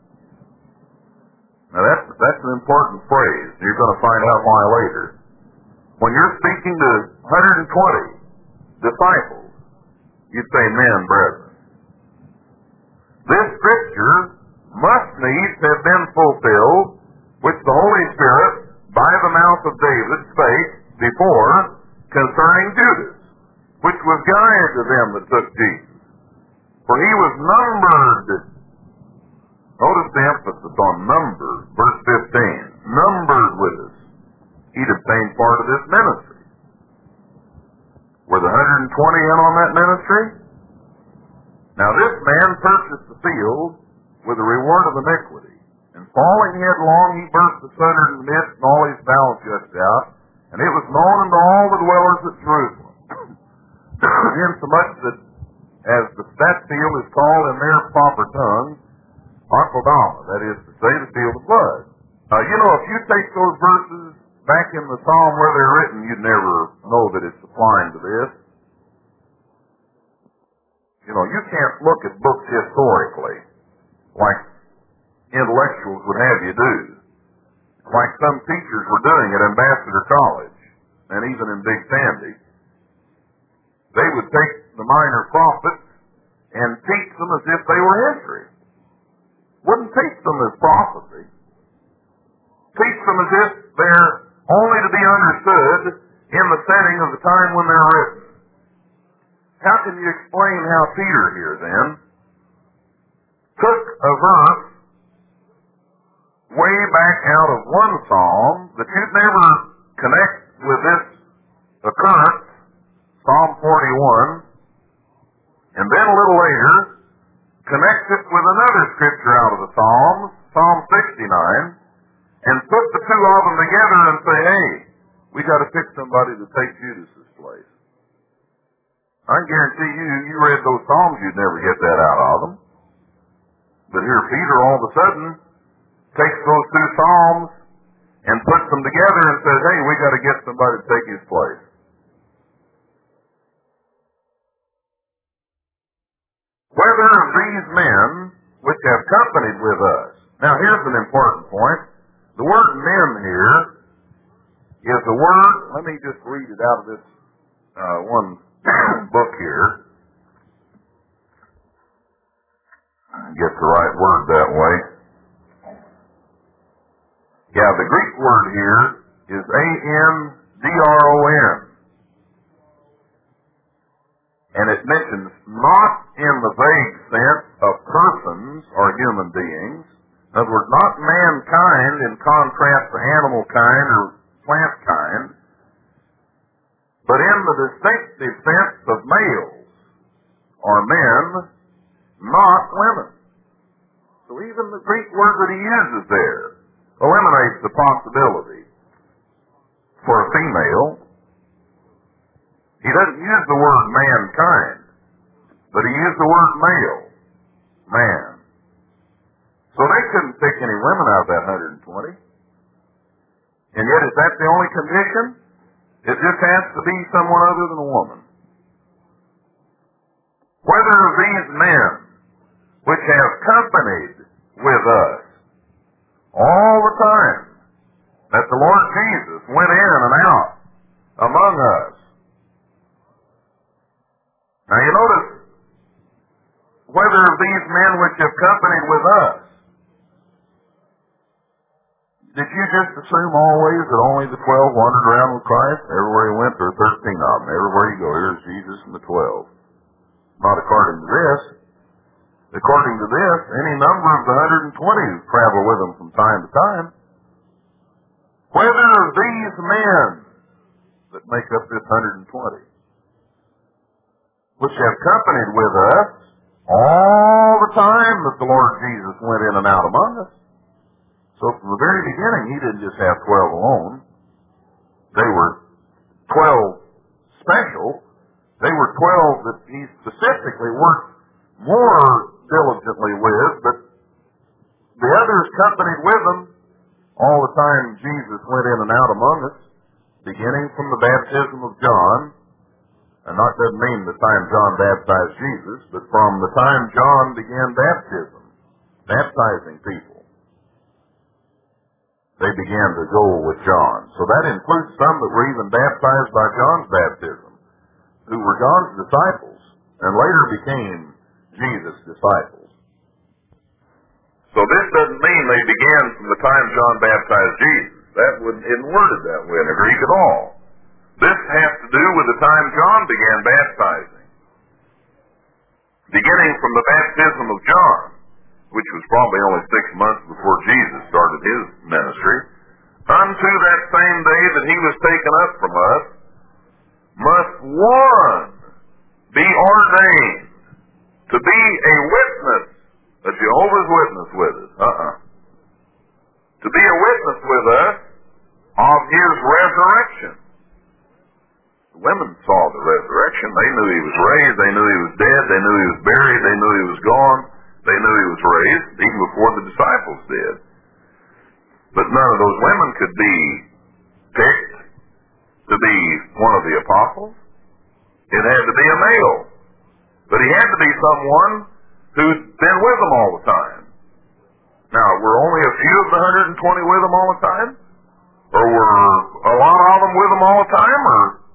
Now that's an important phrase. You're going to find out why later. When you're speaking to 120 disciples, you'd say men, brethren. This scripture must needs have been fulfilled, which the Holy Spirit, by the mouth of David, spake before concerning Judas, which was guide to them that took Jesus. For he was numbered. Notice the emphasis on numbered, verse 15. Numbered with us. He'd obtained part of this ministry. Were the 120 in on that ministry? Now this man purchased the field with a reward of iniquity. And falling headlong, he burst asunder in the midst, and all his bowels gushed out. And it was known unto all the dwellers at Jerusalem. Insomuch that as that field is called in their proper tongue, Akeldama, that is to say, the field of blood. You know, if you take those verses back in the Psalm where they're written, you'd never know that it's applying to this. You know, you can't look at books historically like intellectuals would have you do. Like some teachers were doing at Ambassador College, and even in Big Sandy. They would take the minor prophets and teach them as if they were history. Wouldn't teach them as prophecy. Teach them as if they're only to be understood in the setting of the time when they're written. How can you explain how Peter here then took a verse way back out of one psalm that you'd never connect with this occurrence, Psalm 41, and then a little later connects it with another scripture out of the Psalms, Psalm 69, and put the two of them together and say, hey, we got to pick somebody to take Judas's place. I can guarantee you read those Psalms, you'd never get that out of them. But here Peter all of a sudden takes those two Psalms and puts them together and says, hey, we got to get somebody to take his place. Whether these men which have companied with us. Now here's an important point. The word men here is the word, let me just read it out of this one book here. Get the right word that way. Yeah, the Greek word here is A-N-D-R-O-N. And it mentions not in the vague sense of persons or human beings. In other words, not mankind in contrast to animal kind or plant kind, but in the distinctive sense of males or men, not women. So even the Greek word that he uses there eliminates the possibility for a female. He doesn't use the word mankind, but he used the word male, man. So they couldn't pick any women out of that 120. And yet, is that the only condition? It just has to be someone other than a woman. Whether these men, which have companied with us all the time, that the Lord Jesus went in and out among us. Now you notice, whether these men which have companied with us, did you just assume always that only the 12 wandered around with Christ? Everywhere he went, there were 13 of them. Everywhere you go, here's Jesus and the 12. Not according to this. According to this, any number of the 120 travel with him from time to time. Whether these men that make up this 120, which have companied with us all the time that the Lord Jesus went in and out among us. So from the very beginning, he didn't just have 12 alone. They were 12 special. They were 12 that he specifically worked more diligently with, but the others companied with them all the time Jesus went in and out among us, beginning from the baptism of John. And that doesn't mean the time John baptized Jesus, but from the time John began baptism, baptizing people, they began to go with John. So that includes some that were even baptized by John's baptism, who were John's disciples, and later became Jesus' disciples. So this doesn't mean they began from the time John baptized Jesus. That isn't worded that way in the Greek at all. This has to do with the time John began baptizing. Beginning from the baptism of John, which was probably only 6 months before Jesus started his ministry, unto that same day that he was taken up from us, must one be ordained to be a witness, a Jehovah's Witness with us. To be a witness with us of his resurrection. The women saw the resurrection. They knew he was raised. They knew he was dead. They knew he was buried. They knew he was gone. They knew he was raised, even before the disciples did. But none of those women could be picked to be one of the apostles. It had to be a male. But he had to be someone who'd been with them all the time. Now, were only a few of the 120 with them all the time? Or were a lot of them with them all the time?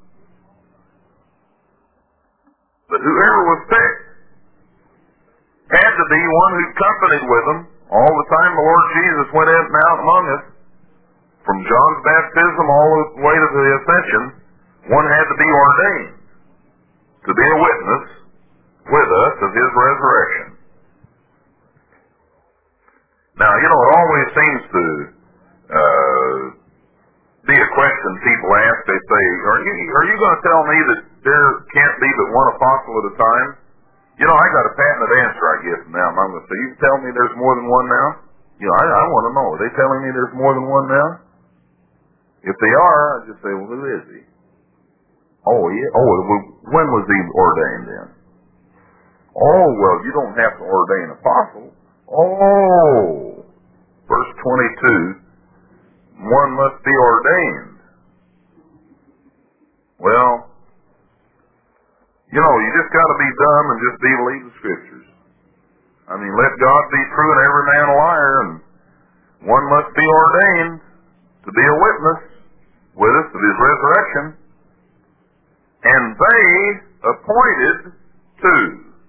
But whoever was picked had to be one who companied with them all the time the Lord Jesus went in and out among us. From John's baptism all the way to the ascension, one had to be ordained to be a witness with us of his resurrection. Now, it always seems to be a question people ask. They say, are you going to tell me that there can't be but one apostle at a time? I got a patented answer I get from them. I'm going to say, you tell me there's more than one now? I want to know. Are they telling me there's more than one now? If they are, I just say, well, who is he? Oh, yeah. Oh, well, when was he ordained then? Oh, well, you don't have to ordain apostles. Oh, verse 22, one must be ordained. Well, you just got to be dumb and just believe the Scriptures. I mean, let God be true and every man a liar, and one must be ordained to be a witness with us of his resurrection. And they appointed two.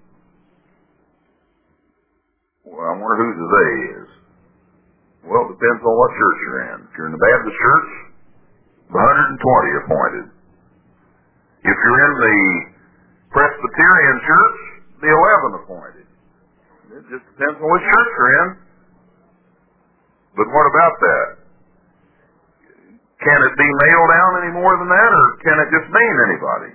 Well, I wonder who the they is. Well, it depends on what church you're in. If you're in the Baptist church, 120 appointed. If you're in the Presbyterian church, the 11 appointed. It just depends on which church you're in. But what about that? Can it be nailed down any more than that, or can it just mean anybody?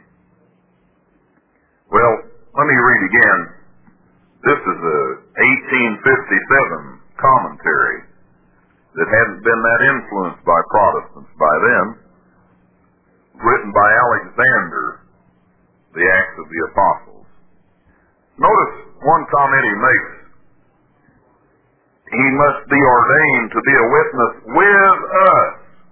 Well, let me read again. This is a 1857 commentary that hadn't been that influenced by Protestants by then, written by Alexander, the Acts of the Apostles. Notice one comment he makes. He must be ordained to be a witness with us,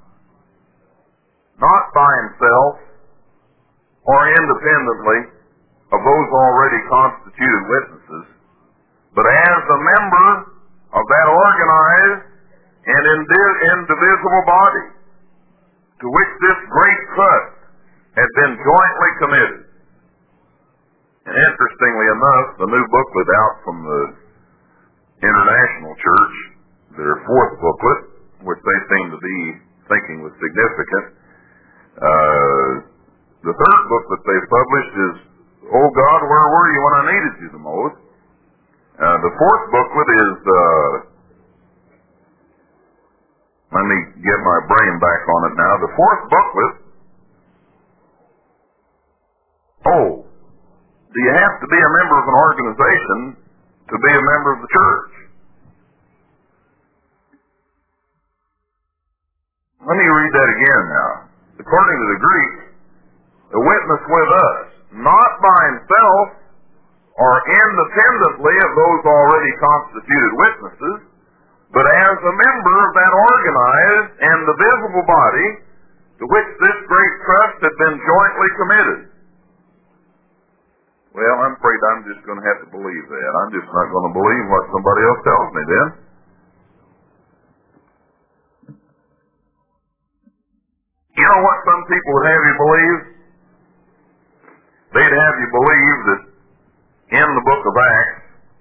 not by himself or independently of those already constituted witnesses, but as a member of that organized and indivisible body to which this great trust had been jointly committed. And interestingly enough, the new booklet out from the International Church, their fourth booklet, which they seem to be thinking was significant, the third booklet they published is, "Oh God, where were you when I needed you the most?" The fourth booklet is, let me get my brain back on it now. The fourth booklet, do you have to be a member of an organization to be a member of the church? Let me read that again now. According to the Greek, a witness with us, not by himself or independently of those already constituted witnesses, but as a member of that organized and the visible body to which this great trust had been jointly committed. Well, I'm afraid I'm just going to have to believe that. I'm just not going to believe what somebody else tells me then. You know what some people would have you believe? They'd have you believe that in the book of Acts,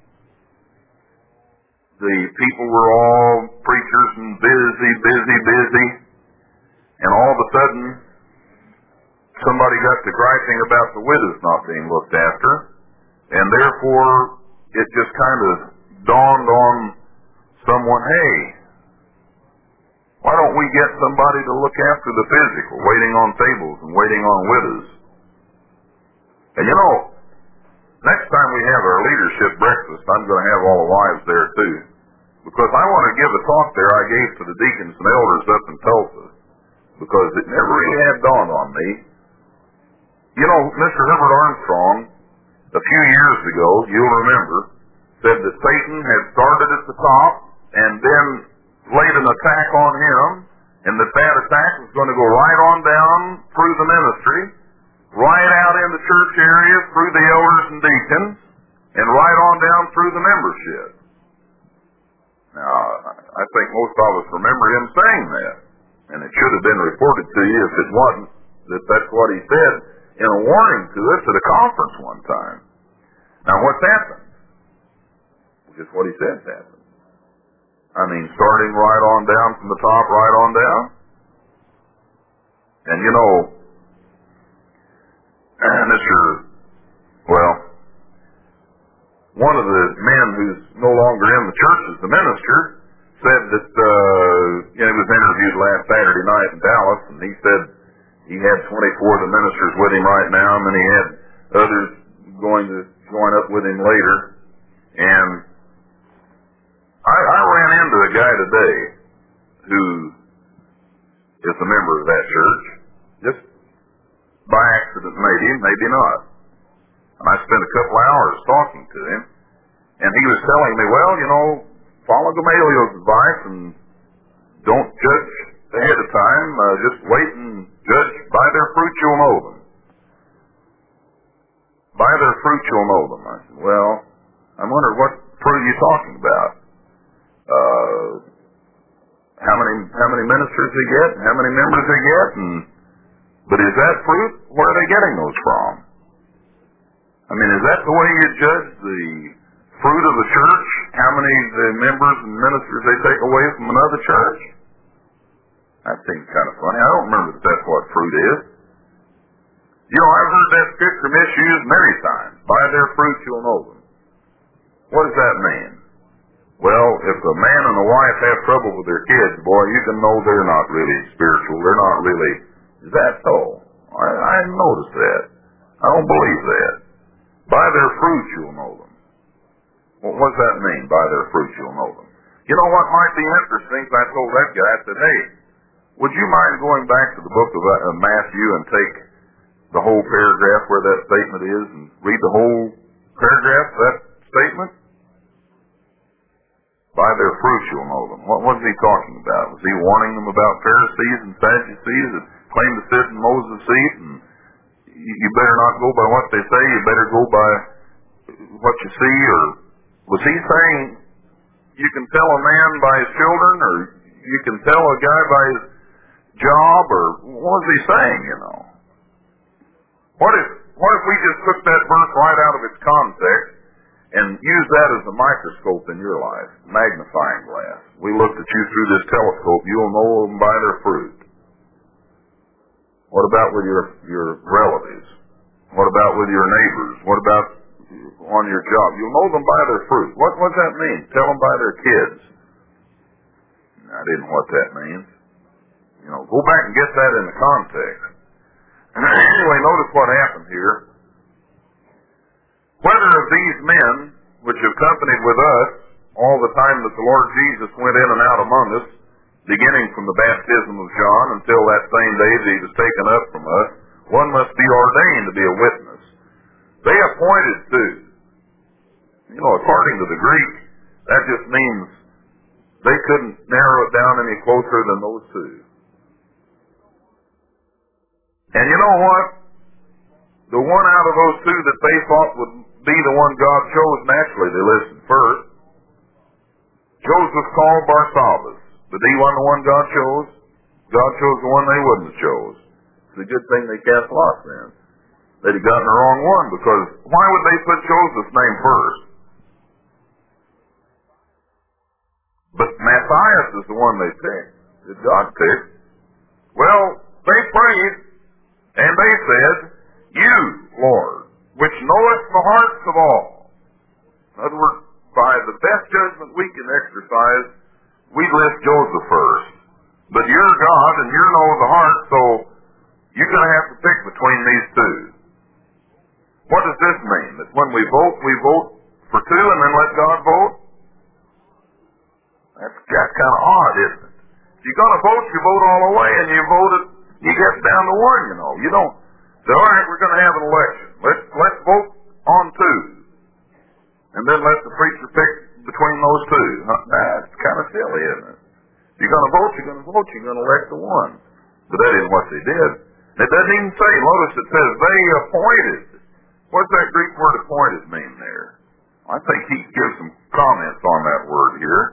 the people were all preachers and busy, and all of a sudden, somebody got to griping about the widows not being looked after, and therefore it just kind of dawned on someone, hey, why don't we get somebody to look after the physical, waiting on tables and waiting on widows? And next time we have our leadership breakfast, I'm going to have all the wives there too, because I want to give a talk there I gave to the deacons and elders up in Tulsa, because it never really had dawned on me. Mr. Herbert Armstrong, a few years ago, you'll remember, said that Satan had started at the top and then laid an attack on him, and that attack was going to go right on down through the ministry, right out in the church areas, through the elders and deacons, and right on down through the membership. Now, I think most of us remember him saying that, and it should have been reported to you if it wasn't, that that's what he said in a warning to us at a conference one time. Now, what's happened? Just what he said happened. I mean, starting right on down from the top, right on down. And Mr. Well, one of the men who's no longer in the church as the minister said that, he was interviewed last Saturday night in Dallas, and he said he had 24 of the ministers with him right now, and then he had others going to join up with him later. And I ran into a guy today who is a member of that church, just by accident maybe, maybe not. And I spent a couple of hours talking to him, and he was telling me, well, follow Gamaliel's advice and don't judge ahead of time, just wait and judge. By their fruit you'll know them. By their fruit you'll know them. I said, well, I wonder what fruit are you talking about? How many ministers they get, and how many members they get, but is that fruit? Where are they getting those from? I mean, is that the way you judge the fruit of the church? How many of the members and ministers they take away from another church? That seems kind of funny. I don't remember that that's what fruit is. I've heard that scripture misused many times. By their fruit you'll know them. What does that mean? Well, if a man and a wife have trouble with their kids, boy, you can know they're not really spiritual. They're not really. Is that so? I noticed that. I don't believe that. By their fruit you'll know them. Well, what does that mean, by their fruit you'll know them? You know what might be interesting? I told that guy, I said, hey, would you mind going back to the book of Matthew and take the whole paragraph where that statement is and read the whole paragraph of that statement? By their fruit you'll know them. What was he talking about? Was he warning them about Pharisees and Sadducees that claim to sit in Moses' seat, and you better not go by what they say, you better go by what you see? Or was he saying you can tell a man by his children, or you can tell a guy by his job, or what was he saying, What if we just took that verse right out of its context and use that as a microscope in your life, magnifying glass? We looked at you through this telescope, you'll know them by their fruit. What about with your relatives? What about with your neighbors? What about on your job? You'll know them by their fruit. What does that mean? Tell them by their kids. I didn't know what that means. Go back and get that in the context. Anyway, notice what happened here. Whether of these men, which have companied with us all the time that the Lord Jesus went in and out among us, beginning from the baptism of John until that same day that he was taken up from us, one must be ordained to be a witness. They appointed two. According to the Greek, that just means they couldn't narrow it down any closer than those two. And you know what? The one out of those two that they thought would be the one God chose, naturally they listened first. Joseph called Barsabbas, but he wasn't the one God chose. God chose the one they wouldn't have chose. It's a good thing they cast lots then. They'd have gotten the wrong one, because why would they put Joseph's name first? But Matthias is the one they picked, that God picked. Well, they prayed, and they said, you, Lord, which knowest the hearts of all. In other words, by the best judgment we can exercise, we list Joseph first. But you're God, and you know the heart, so you're going to have to pick between these two. What does this mean? That when we vote for two and then let God vote? That's kind of odd, isn't it? If you're going to vote, you vote all the way, and you get down to one, You don't say, all right, we're going to have an election. Let's vote on two. And then let the preacher pick between those two. That's kind of silly, isn't it? If you're going to vote, you're going to vote. You're going to elect the one. But that isn't what they did. It doesn't even say, notice it says, they appointed. What's that Greek word appointed mean there? I think he gives some comments on that word here.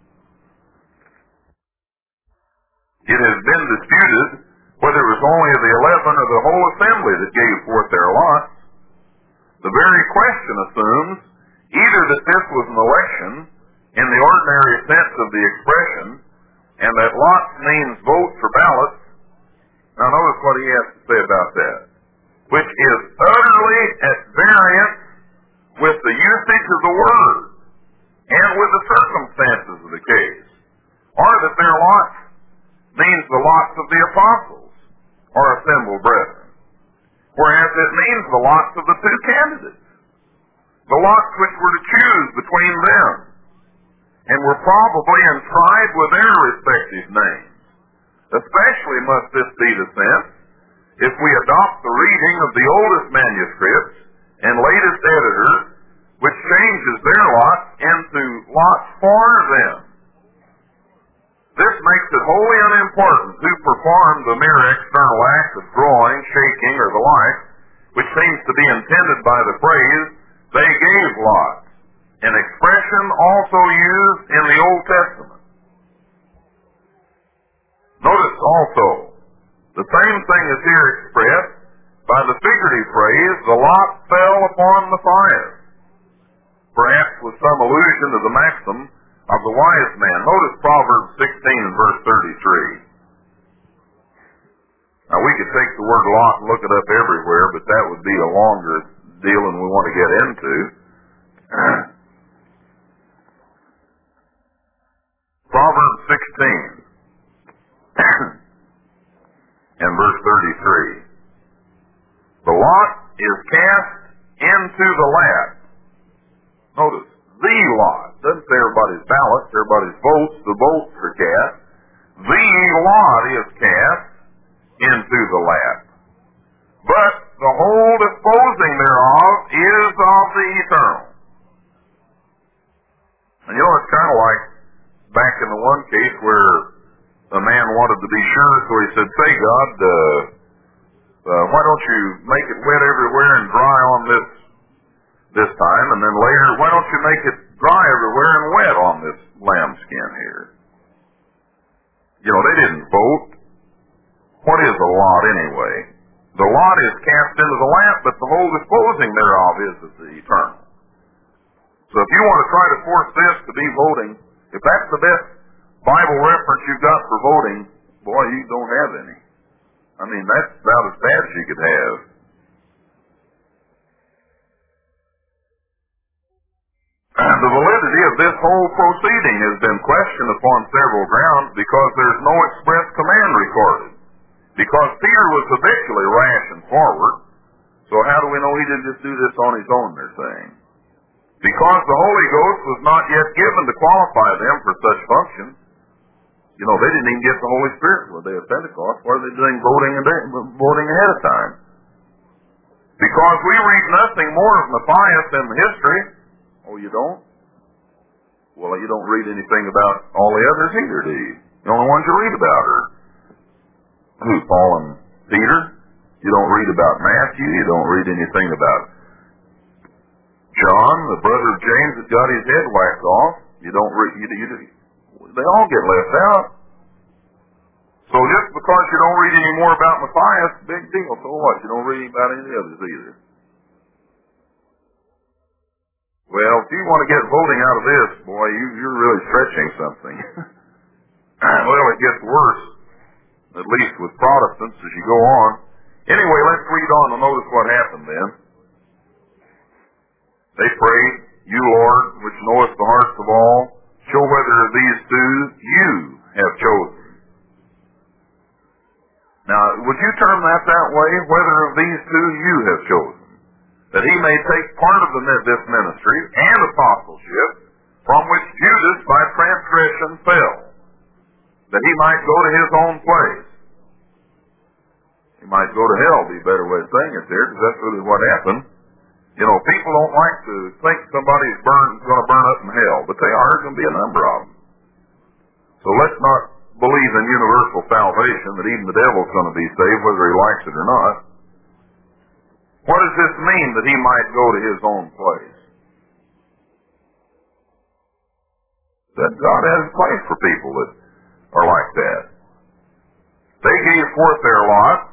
It has been disputed whether it was only the 11 or the whole assembly that gave forth their lots. The very question assumes either that this was an election in the ordinary sense of the expression, and that lots means vote for ballots. Now notice what he has to say about that. which is utterly at variance with the usage of the word and with the circumstances of the case, or that their lots means the lots of the apostles or assembled brethren, whereas it means the lots of the two candidates, the lots which were to choose between them, and were probably inscribed with their respective names. Especially must this be the sense if we adopt the reading of the oldest manuscripts and latest editors, which changes their lots into lots for them. This makes it wholly unimportant who performed the mere external act of drawing, shaking, or the like, which seems to be intended by the phrase, they gave lots, an expression also used in the Old Testament. Notice also, the same thing is here expressed by the figurative phrase, the lot fell upon Matthias, perhaps with some allusion to the maxim of the wise man. Notice Proverbs 16 and verse 33. Now we could take the word lot and look it up everywhere, but that would be a longer deal than we want to get into. Proverbs 16 and verse 33. The lot is cast into the lap. Notice, the lot. Doesn't say everybody's ballots, everybody's votes. The votes are cast. The lot is cast into the lap. But the whole disposing thereof is of the eternal. And you know, it's kind of like back in the one case where a man wanted to be sure, so he said, say, God, why don't you make it wet everywhere and dry on this time, and then later, why don't you make it dry everywhere and wet on this lambskin here? You know, they didn't vote. What is a lot anyway? The lot is cast into the lap, but the whole disposing thereof is of the eternal. So if you want to try to force this to be voting, if that's the best Bible reference you've got for voting, boy, you don't have any. I mean, that's about as bad as you could have. The validity of this whole proceeding has been questioned upon several grounds because there's no express command recorded. Because Peter was habitually rash and forward, so how do we know he didn't just do this on his own, they're saying? Because the Holy Ghost was not yet given to qualify them for such functions. You know, they didn't even get the Holy Spirit on the day of Pentecost. Why are they doing voting ahead of time? Because we read nothing more of Matthias in the history. Oh, you don't? Well, you don't read anything about all the others either, do you? The only ones you read about are who? Paul and Peter. You don't read about Matthew. You don't read anything about John, the brother of James that got his head whacked off. You don't read. They all get left out. So just because you don't read any more about Matthias, big deal. So what? You don't read about any of the others either. Well, if you want to get voting out of this, boy, you're really stretching something. Well, it gets worse, at least with Protestants as you go on. Anyway, let's read on and notice what happened then. They prayed, you, Lord, which knowest the hearts of all, show whether of these two you have chosen. Now, would you term that way? Whether of these two you have chosen. That he may take part of this ministry and apostleship, from which Judas by transgression fell, that he might go to his own place. He might go to hell, be a better way of saying it there, because that's really what happened. You know, people don't like to think somebody's going to burn up in hell, but they are. There's going to be a number of them. So let's not believe in universal salvation, that even the devil's going to be saved, whether he likes it or not. What does this mean, that he might go to his own place? That God has a place for people that are like that. They gave forth their lots.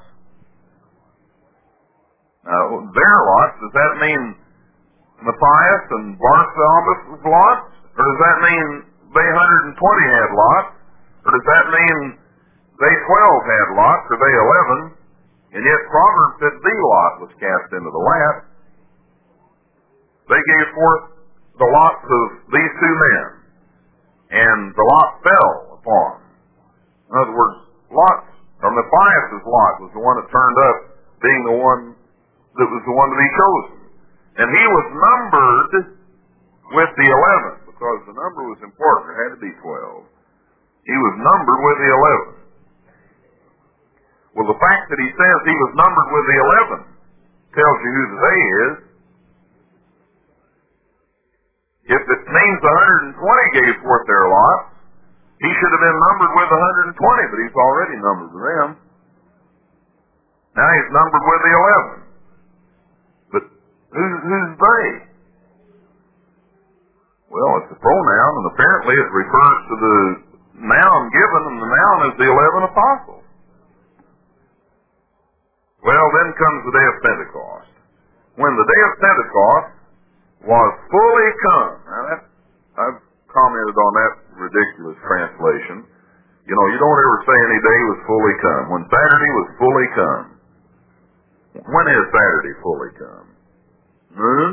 Now, their lots, does that mean Matthias and Barsabbas' lots? Or does that mean they 120 had lots? Or does that mean they 12 had lots? Or they 11? And yet Proverbs said the lot was cast into the lap. They gave forth the lots of these two men, and the lot fell upon. In other words, Matthias' lot was the one that turned up, being the one that was the one to be chosen. And he was numbered with the 11, because the number was important. There had to be 12. He was numbered with the 11. Well, the fact that he says he was numbered with the 11 tells you who the they is. If it means the 120 gave forth their lots, he should have been numbered with the 120, but he's already numbered with them. Now he's numbered with the 11. But who's they? Well, it's a pronoun, and apparently it refers to the noun given, and the noun is the 11 apostles. Well, then comes the day of Pentecost. When the day of Pentecost was fully come. Now I've commented on that ridiculous translation. You know, you don't ever say any day was fully come. When Saturday was fully come. When is Saturday fully come? Noon?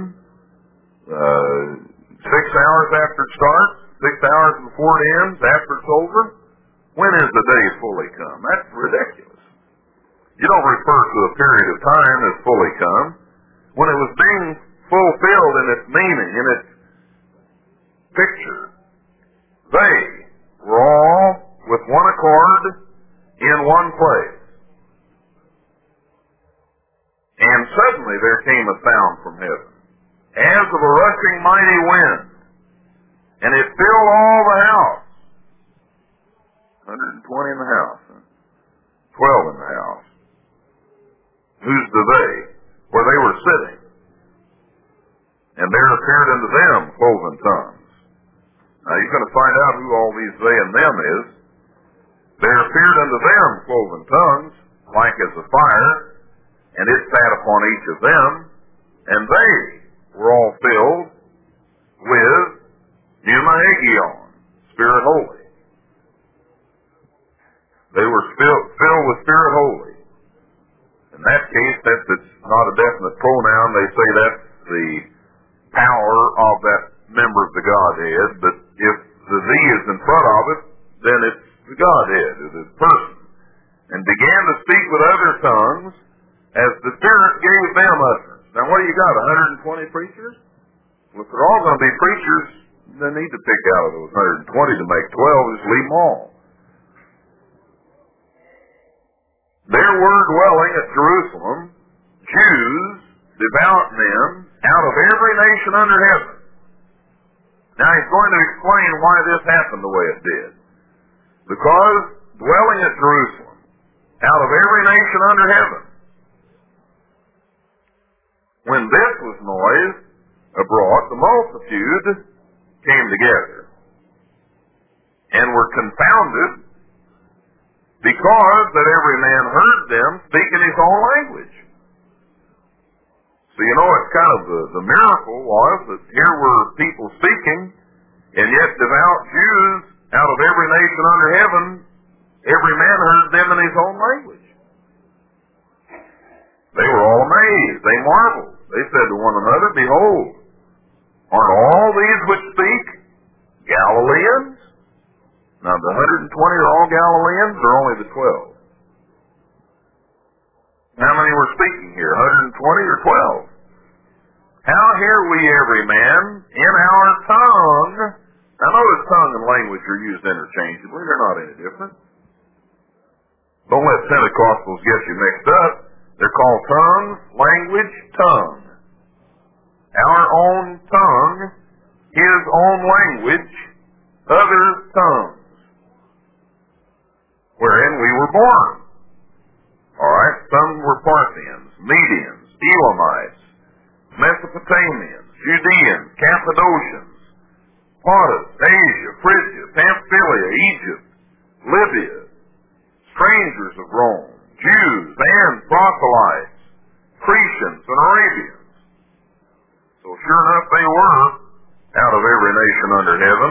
6 hours after it starts? 6 hours before it ends? After it's over? When is the day fully come? That's ridiculous. You don't refer to a period of time as fully come. When it was being fulfilled in its meaning, in its picture, they were all with one accord in one place. And suddenly there came a sound from heaven, as of a rushing mighty wind, and it filled all the house. 120 in the house, 12 in the house. Who's the they? Where they were sitting. And there appeared unto them cloven tongues. Now you're going to find out who all these they and them is. There appeared unto them cloven tongues, like as a fire, and it sat upon each of them, and they were all filled with pneuma hagion, Spirit Holy. They were filled with Spirit Holy. In that case, it's not a definite pronoun. They say that's the power of that member of the Godhead, but if the thee is in front of it, then it's the Godhead, it's the person. And began to speak with other tongues as the Spirit gave them utterance. Now what do you got, 120 preachers? Well, if they're all going to be preachers, they need to pick out of those 120 to make 12, just leave them all. There were dwelling at Jerusalem Jews, devout men, out of every nation under heaven. Now he's going to explain why this happened the way it did. Because dwelling at Jerusalem, out of every nation under heaven, when this was noised abroad, the multitude came together and were confounded, because that every man heard them speak in his own language. So you know, it's kind of the miracle was that here were people speaking, and yet devout Jews out of every nation under heaven, every man heard them in his own language. They were all amazed. They marveled. They said to one another, behold, aren't all these which speak Galileans? Now, the 120 are all Galileans, or only the 12? How many were speaking here, 120 or 12? How hear we every man in our tongue? Now, notice tongue and language are used interchangeably. They're not any different. Don't let Pentecostals get you mixed up. They're called tongues, language, tongue. Our own tongue, his own language, other tongues, wherein we were born. All right, some were Parthians, Medians, Elamites, Mesopotamians, Judeans, Cappadocians, Pontus, Asia, Phrygia, Pamphylia, Egypt, Libya, strangers of Rome, Jews and proselytes, Cretians and Arabians. So sure enough they were out of every nation under heaven,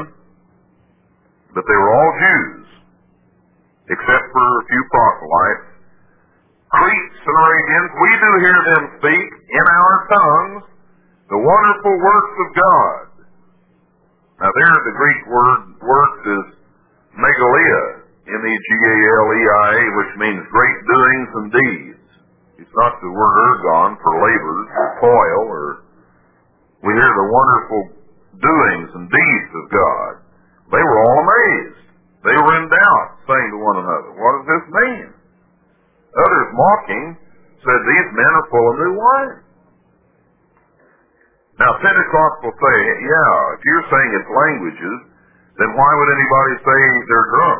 but they were all Jews, except for a few proselytes Cretes and Arabians, we do hear them speak in our tongues the wonderful works of God. Now there the Greek word works is megalia, M-E-G-A-L-E-I-A, which means great doings and deeds. It's not the word ergon for labors or toil, or we hear the wonderful doings and deeds of God. They were all amazed. They were in doubt, saying to one another, what does this mean? Others, mocking, said, these men are full of new wine. Now, Pentecost will say, yeah, if you're saying it's languages, then why would anybody say they're drunk?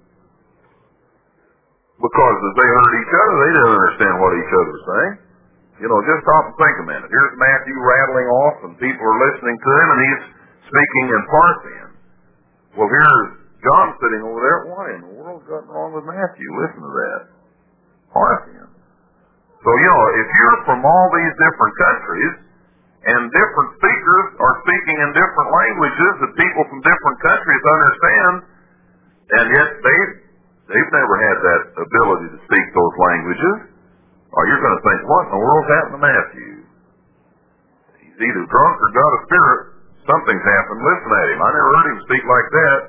Because as they heard each other, they didn't understand what each other was saying. You know, just stop and think a minute. Here's Matthew rattling off, and people are listening to him, and he's speaking in Parthian. Well, here's John sitting over there. Why in the world's got wrong with Matthew? Listen to that. Parthian. So, you know, if you're from all these different countries, and different speakers are speaking in different languages that people from different countries understand, and yet they've never had that ability to speak those languages, or you're going to think, what in the world's happened to Matthew? He's either drunk or got a spirit. Something's happened. Listen at him. I never heard him speak like that.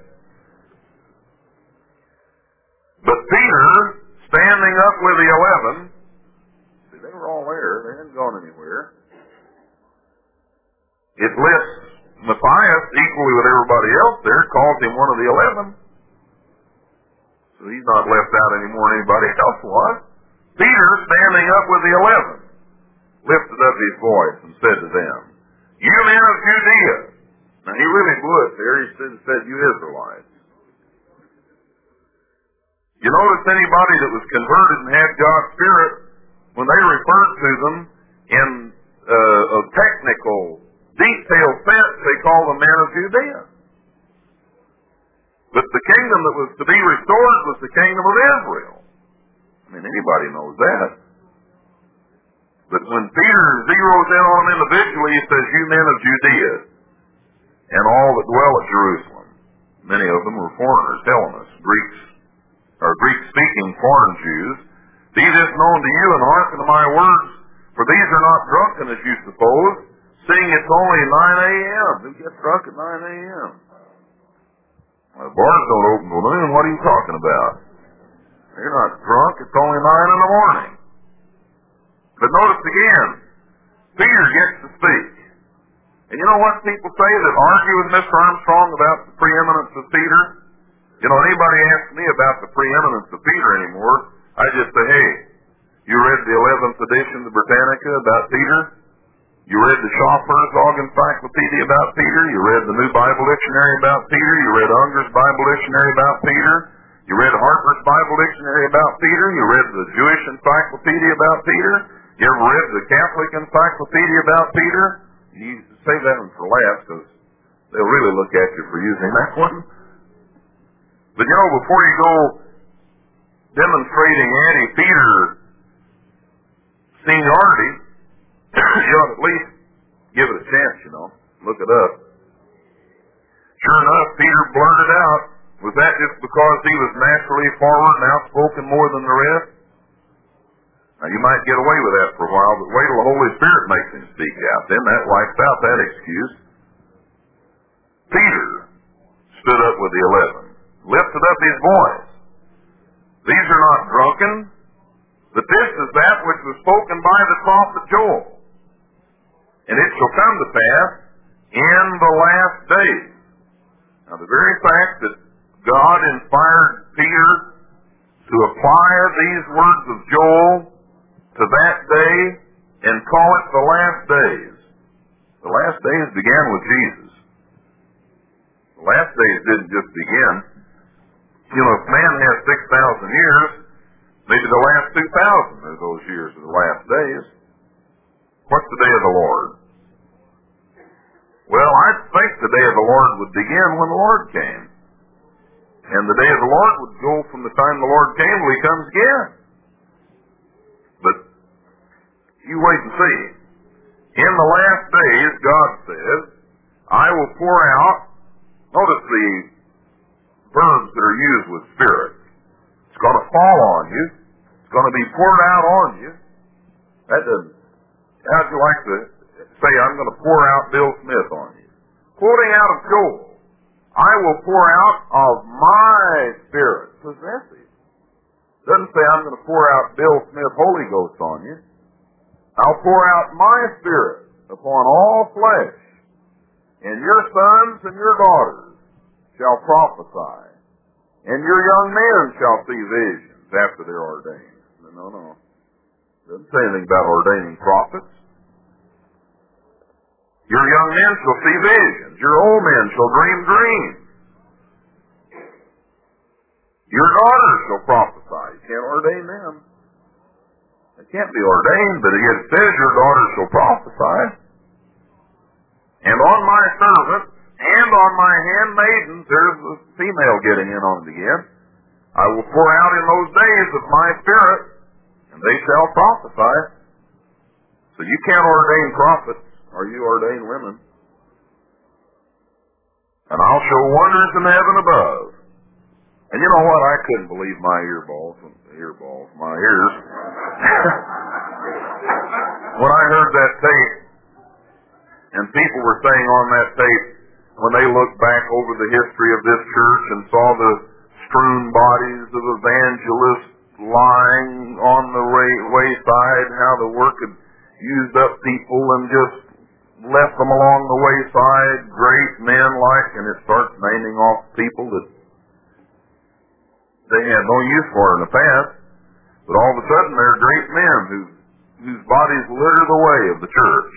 But Peter, standing up with the 11, see, they were all there. They hadn't gone anywhere. It lists Matthias equally with everybody else there, calls him one of the 11. So he's not left out any more than anybody else was. Peter, standing up with the 11, lifted up his voice and said to them, you men of Judea. Now he really blew it there. He said, you Israelites. You notice anybody that was converted and had God's Spirit, when they referred to them in a technical, detailed sense, they called them men of Judea. But the kingdom that was to be restored was the kingdom of Israel. I mean, anybody knows that. But when Peter zeroes in on them individually, he says, you men of Judea, and all that dwell at Jerusalem. Many of them were foreigners, Hellenists, Greeks, or Greek-speaking foreign Jews. Be this known to you, and hearken to my words, for these are not drunken as you suppose, seeing it's only 9 a.m. Who gets drunk at 9 a.m.? The bars don't open till noon. What are you talking about? You're not drunk. It's only 9 in the morning. But notice again, Peter gets to speak. And you know what people say that argue with Mr. Armstrong about the preeminence of Peter? You know, anybody asks me about the preeminence of Peter anymore, I just say, hey, you read the 11th edition of the Britannica about Peter? You read the Schaffner's Encyclopedia about Peter? You read the New Bible Dictionary about Peter? You read Unger's Bible Dictionary about Peter? You read Harper's Bible Dictionary about Peter? You read the Jewish Encyclopedia about Peter? You ever read the Catholic Encyclopedia about Peter? You save that one for last, because they'll really look at you for using that one. But you know, before you go demonstrating anti-Peter seniority, you ought to at least give it a chance, you know. Look it up. Sure enough, Peter blurted out, was that just because he was naturally forward and outspoken more than the rest? Now, you might get away with that for a while, but wait till the Holy Spirit makes him speak out. Then that wipes out that excuse. Peter stood up with the 11, lifted up his voice. These are not drunken, but this is that which was spoken by the prophet Joel. And it shall come to pass in the last days. Now, the very fact that God inspired Peter to apply these words of Joel to that day and call it the last days. The last days began with Jesus. The last days didn't just begin. You know, if man has 6,000 years, maybe the last 2,000 of those years are the last days. What's the day of the Lord? Well, I think the day of the Lord would begin when the Lord came. And the day of the Lord would go from the time the Lord came till he comes again. But you wait and see. In the last days, God says, I will pour out, notice the verbs that are used with spirit. It's going to fall on you. It's going to be poured out on you. That doesn't, how'd you like to say, I'm going to pour out Bill Smith on you? Quoting out of Joel, I will pour out of my Spirit, possessive. Doesn't say I'm going to pour out Bill Smith Holy Ghost on you. I'll pour out my Spirit upon all flesh, and your sons and your daughters shall prophesy, and your young men shall see visions after they're ordained. No. Doesn't say anything about ordaining prophets. Your young men shall see visions. Your old men shall dream dreams. Your daughters shall prophesy. You can't ordain them. They can't be ordained, but it says your daughters shall prophesy. And on my servants and on my handmaidens, there's the female getting in on it again, I will pour out in those days of my Spirit, and they shall prophesy. So you can't ordain prophets, or you ordain women. And I'll show wonders in heaven above. And you know what? I couldn't believe my my ears. When I heard that tape, and people were saying on that tape, when they looked back over the history of this church and saw the strewn bodies of evangelists lying on the wayside, how the work had used up people and just left them along the wayside, great men like, and it starts naming off people that they had no use for in the past, but all of a sudden they're great men whose bodies litter the way of the church.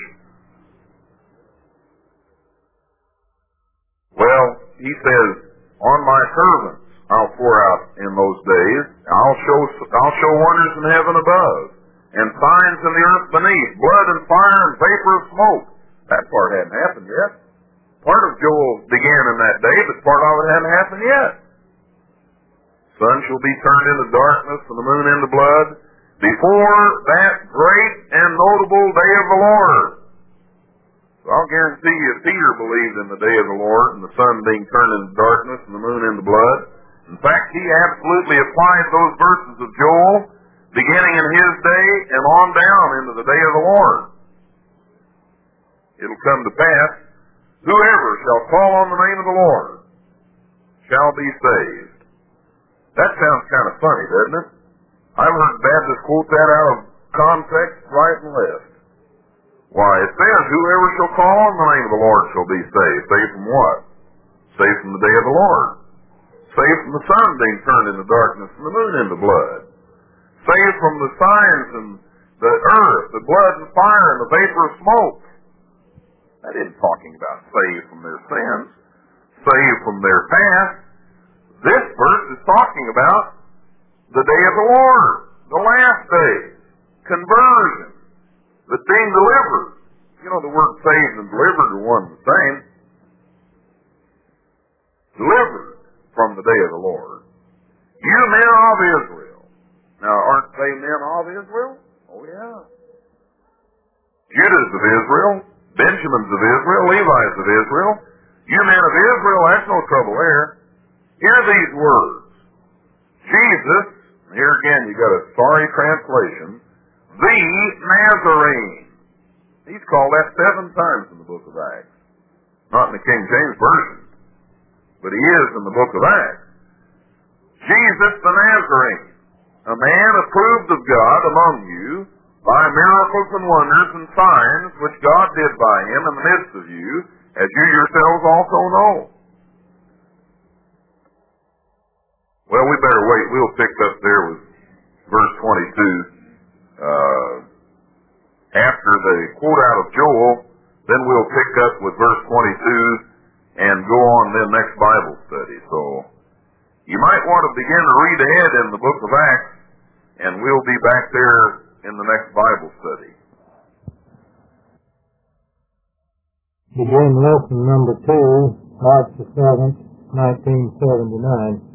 Well, he says, on my servants I'll pour out in those days. I'll show wonders in heaven above, and signs in the earth beneath, blood and fire and vapor of smoke. That part hadn't happened yet. Part of Joel began in that day, but part of it hadn't happened yet. Sun shall be turned into darkness and the moon into blood before that great and notable day of the Lord. So I'll guarantee you, Peter believed in the day of the Lord and the sun being turned into darkness and the moon into blood. In fact, he absolutely applied those verses of Joel beginning in his day and on down into the day of the Lord. It'll come to pass, whoever shall call on the name of the Lord shall be saved. That sounds kind of funny, doesn't it? I've heard Baptists quote that out of context right and left. Why, it says, whoever shall call on the name of the Lord shall be saved. Saved from what? Saved from the day of the Lord. Saved from the sun being turned into darkness and the moon into blood. Saved from the signs and the earth, the blood and fire and the vapor of smoke. That isn't talking about saved from their sins, saved from their past. This verse is talking about the day of the Lord, the last day, conversion, the being delivered. You know, the word saved and delivered are one and the same. Delivered from the day of the Lord. You men of Israel. Now, aren't they men of Israel? Oh, yeah. Judah's of Israel, Benjamin's of Israel, Levi's of Israel. You men of Israel, that's no trouble there. Hear these words. Jesus, here again you got a sorry translation, the Nazarene. He's called that 7 times in the book of Acts. Not in the King James Version, but he is in the book of Acts. Jesus the Nazarene, a man approved of God among you by miracles and wonders and signs which God did by him in the midst of you, as you yourselves also know. Well, we better wait. We'll pick up there with verse 22. After the quote out of Joel, then we'll pick up with verse 22 and go on then next Bible study. So you might want to begin to read ahead in the book of Acts, and we'll be back there in the next Bible study. Begin lesson number 2, March the 7th, 1979.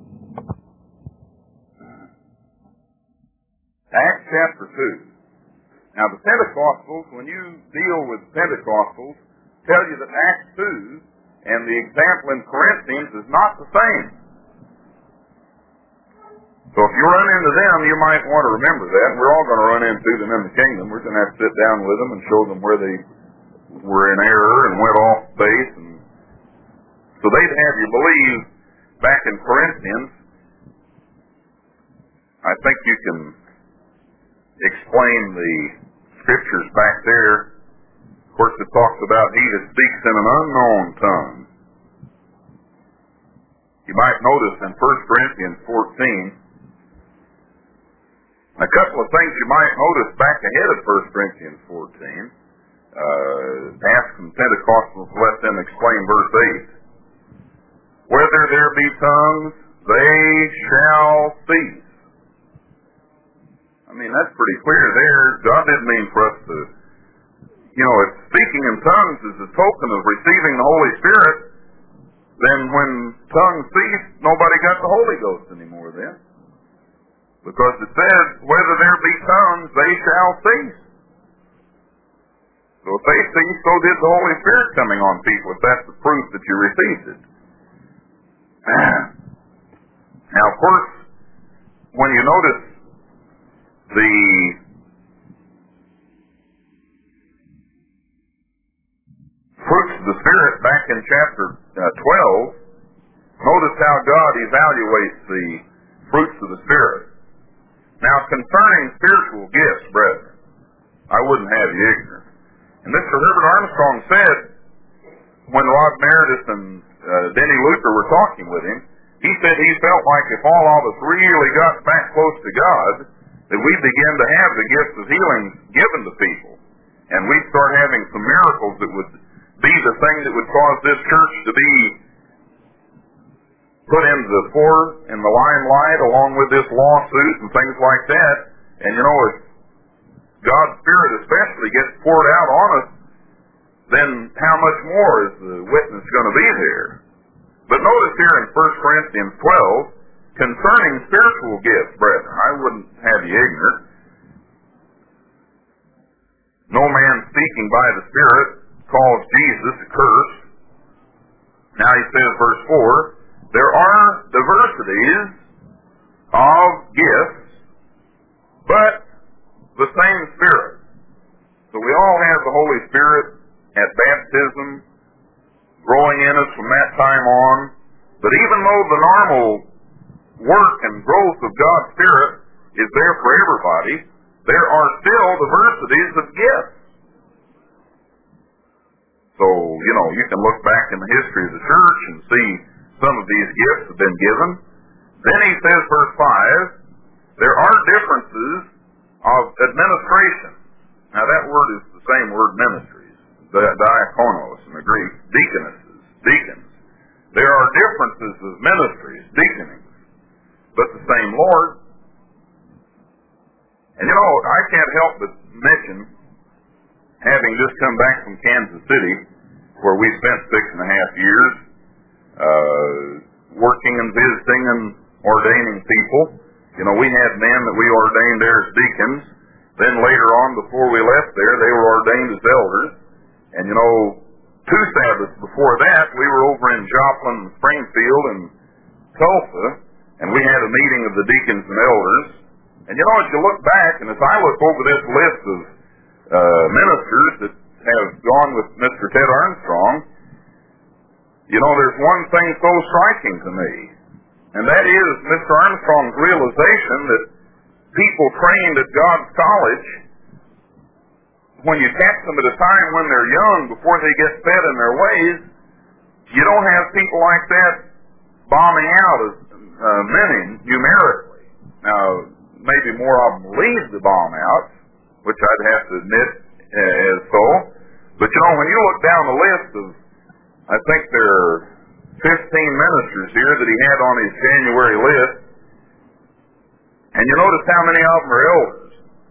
Acts chapter 2. Now the Pentecostals, when you deal with Pentecostals, tell you that Acts 2 and the example in Corinthians is not the same. So if you run into them, you might want to remember that. We're all going to run into them in the kingdom. We're going to have to sit down with them and show them where they were in error and went off base. And so they'd have you believe back in Corinthians. I think you can explain the scriptures back there. Of course, it talks about he that speaks in an unknown tongue. You might notice in 1 Corinthians 14, a couple of things you might notice back ahead of 1 Corinthians 14. Ask some Pentecostals to let them explain verse 8. Whether there be tongues, they shall cease. I mean, that's pretty clear there. God didn't mean for us to, if speaking in tongues is a token of receiving the Holy Spirit, then when tongues cease, nobody got the Holy Ghost anymore then. Because it says, whether there be tongues, they shall cease. So if they cease, so did the Holy Spirit coming on people, if that's the proof that you received it. Now, of course, when you notice the fruits of the Spirit back in chapter 12, notice how God evaluates the fruits of the Spirit. Now, concerning spiritual gifts, brethren, I wouldn't have you ignorant. And Mr. Herbert Armstrong said, when Rod Meredith and Denny Luther were talking with him, he said he felt like if all of us really got back close to God, that we'd begin to have the gifts of healing given to people. And we'd start having some miracles that would be the thing that would cause this church to be put into the fore in the limelight along with this lawsuit and things like that. And if God's Spirit especially gets poured out on us, then how much more is the witness going to be there? But notice here in 1 Corinthians 12, concerning spiritual gifts, brethren, I wouldn't have you ignorant. No man speaking by the Spirit calls Jesus accursed. Now he says, verse 4, there are diversities of gifts, but the same Spirit. So we all have the Holy Spirit at baptism, growing in us from that time on. But even though the normal work and growth of God's Spirit is there for everybody, there are still diversities of gifts. So, you can look back in the history of the church and see some of these gifts have been given. Then he says, verse 5, there are differences of administration. Now that word is the same word, ministries, diakonos in the Greek, deacons. There are differences of ministries, deaconings, but the same Lord. And I can't help but mention, having just come back from Kansas City, where we spent 6.5 years, working and visiting and ordaining people. We had men that we ordained there as deacons. Then later on, before we left there, they were ordained as elders. And 2 Sabbaths before that, we were over in Joplin, Springfield, and Tulsa, and we had a meeting of the deacons and elders. And as you look back, and as I look over this list of ministers that have gone with Mr. Ted Armstrong, there's one thing so striking to me, and that is Mr. Armstrong's realization that people trained at God's college, when you catch them at a time when they're young, before they get set in their ways, you don't have people like that bombing out as many numerically. Now, maybe more of them leave the bomb out, which I'd have to admit is so. But when you look down the list of, I think there are 15 ministers here that he had on his January list, and you notice how many of them are elders.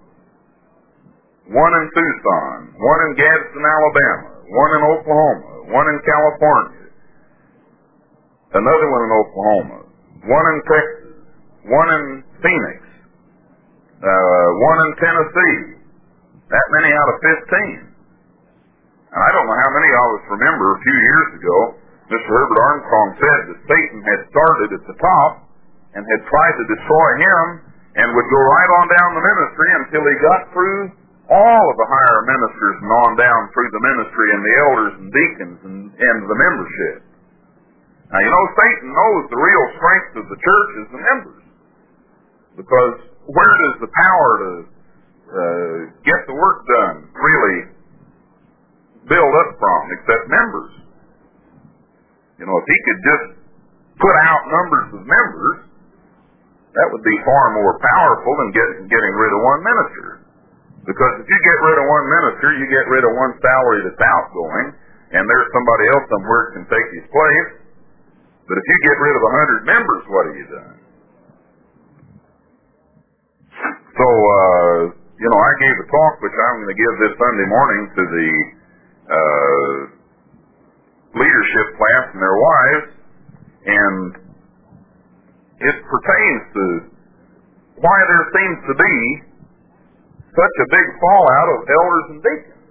One in Tucson, one in Gadsden, Alabama, one in Oklahoma, one in California, another one in Oklahoma, one in Texas, one in Phoenix, one in Tennessee. That many out of 15. And I don't know how many of us remember a few years ago, Mr. Herbert Armstrong said that Satan had started at the top and had tried to destroy him, and would go right on down the ministry until he got through all of the higher ministers and on down through the ministry and the elders and deacons and the membership. Now, you know, Satan knows the real strength of the church is the members. Because where does the power to get the work done really build up from, except members? You know, if he could just put out numbers of members, that would be far more powerful than getting rid of one minister. Because if you get rid of one minister, you get rid of one salary that's outgoing, and there's somebody else somewhere that can take his place. But if you get rid of 100 members, what have you done? So, you know, I gave a talk, which I'm going to give this Sunday morning to the leadership class and their wives, and it pertains to why there seems to be such a big fallout of elders and deacons.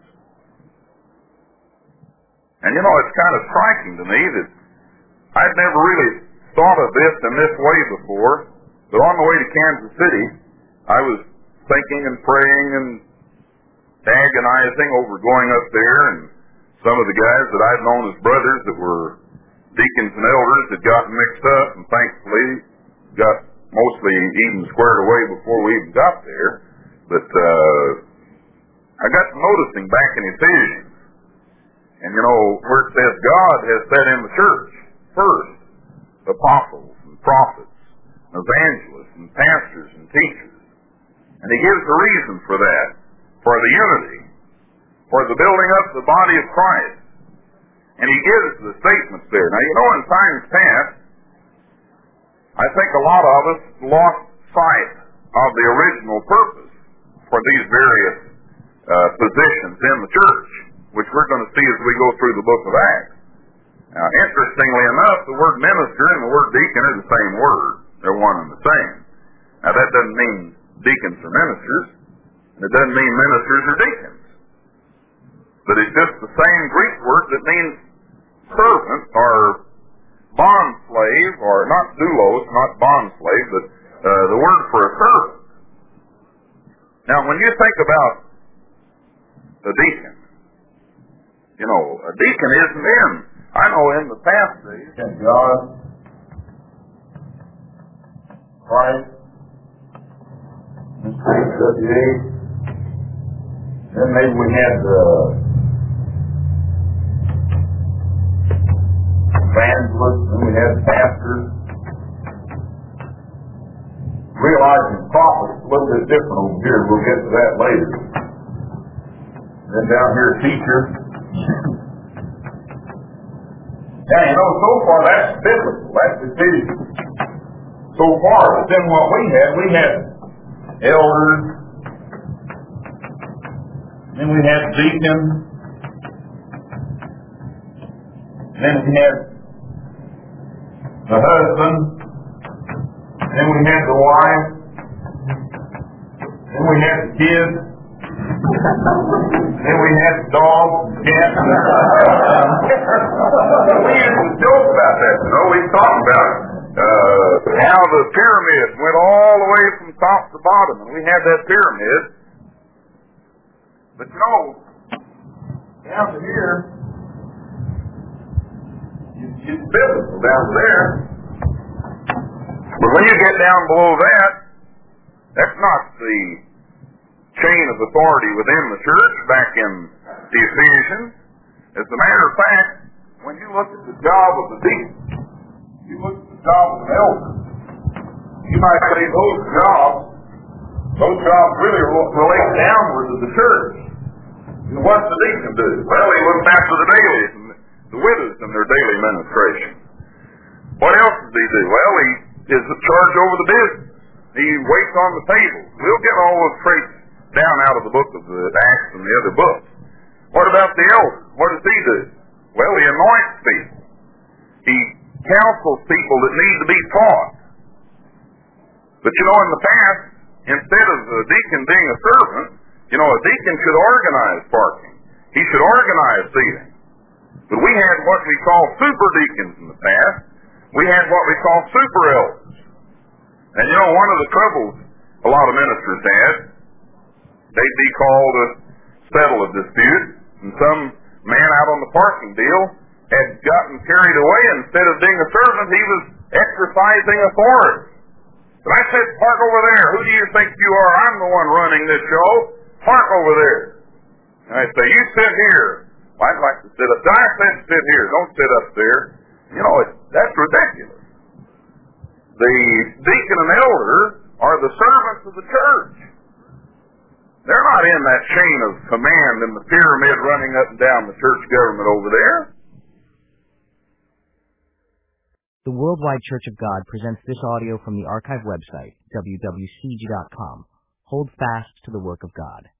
And you know, it's kind of striking to me that I'd never really thought of this in this way before, but on the way to Kansas City, I was thinking and praying and agonizing over going up there, and some of the guys that I'd known as brothers that were deacons and elders had gotten mixed up, and thankfully got mostly even squared away before we even got there. But I got to noticing back in Ephesians, and you know, where it says God has set in the church first apostles and prophets, evangelists and pastors and teachers. And he gives a reason for that, for the unity, for the building up the body of Christ. And he gives the statements there. Now, you know, in times past, I think a lot of us lost sight of the original purpose for these various positions in the church, which we're going to see as we go through the book of Acts. Now, interestingly enough, the word minister and the word deacon are the same word. They're one and the same. Now, that doesn't mean deacons are ministers, and it doesn't mean ministers are deacons. But it's just the same Greek word that means servant or bond slave, or not doulos, not bond slave, but the word for a servant. Now, when you think about a deacon, you know, a deacon isn't in. I know in the past days, and God, Christ, and then maybe we had evangelists, and we had pastors. Realizing prophets a little bit different over here. We'll get to that later. Then down here, teachers. Now, you know, so far that's biblical. That's the city. So far, but then what we had elders, then we had deacons, then we had the husband, then we had the wife, then we had the kids, then we had the dogs and cats. We used to joke about that, you know. We talked about how the pyramid went all the way from top to bottom, and we had that pyramid. But you know, down to here, it's biblical down there. But when you get down below that, that's not the chain of authority within the church back in the Ephesians. As a matter of fact, when you look at the job of the deacon, you look at the job of an elder, you might say those jobs really relate downward to the church. And what's the deacon do? Well, he looks after the dailies and the widows in their daily ministration. What else does he do? Well, he is in charge over the business. He waits on the table. We'll get all those traits down out of the book of the Acts and the other books. What about the elder? What does he do? Well, he anoints people. He counsels people that need to be taught. But you know, in the past, instead of the deacon being a servant, you know, a deacon should organize parking. He should organize seating. But we had what we call super deacons in the past. We had what we call super elders. And you know, one of the troubles a lot of ministers had, they'd be called to settle a dispute, and some man out on the parking deal had gotten carried away. Instead of being a servant, he was exercising authority. And I said, park over there. Who do you think you are? I'm the one running this show. Park over there. And I say, you sit here. Well, I'd like to sit up there. I said, sit here. Don't sit up there. You know, that's ridiculous. The deacon and elder are the servants of the church. They're not in that chain of command in the pyramid running up and down the church government over there. The Worldwide Church of God presents this audio from the archive website, wwcg.com. Hold fast to the work of God.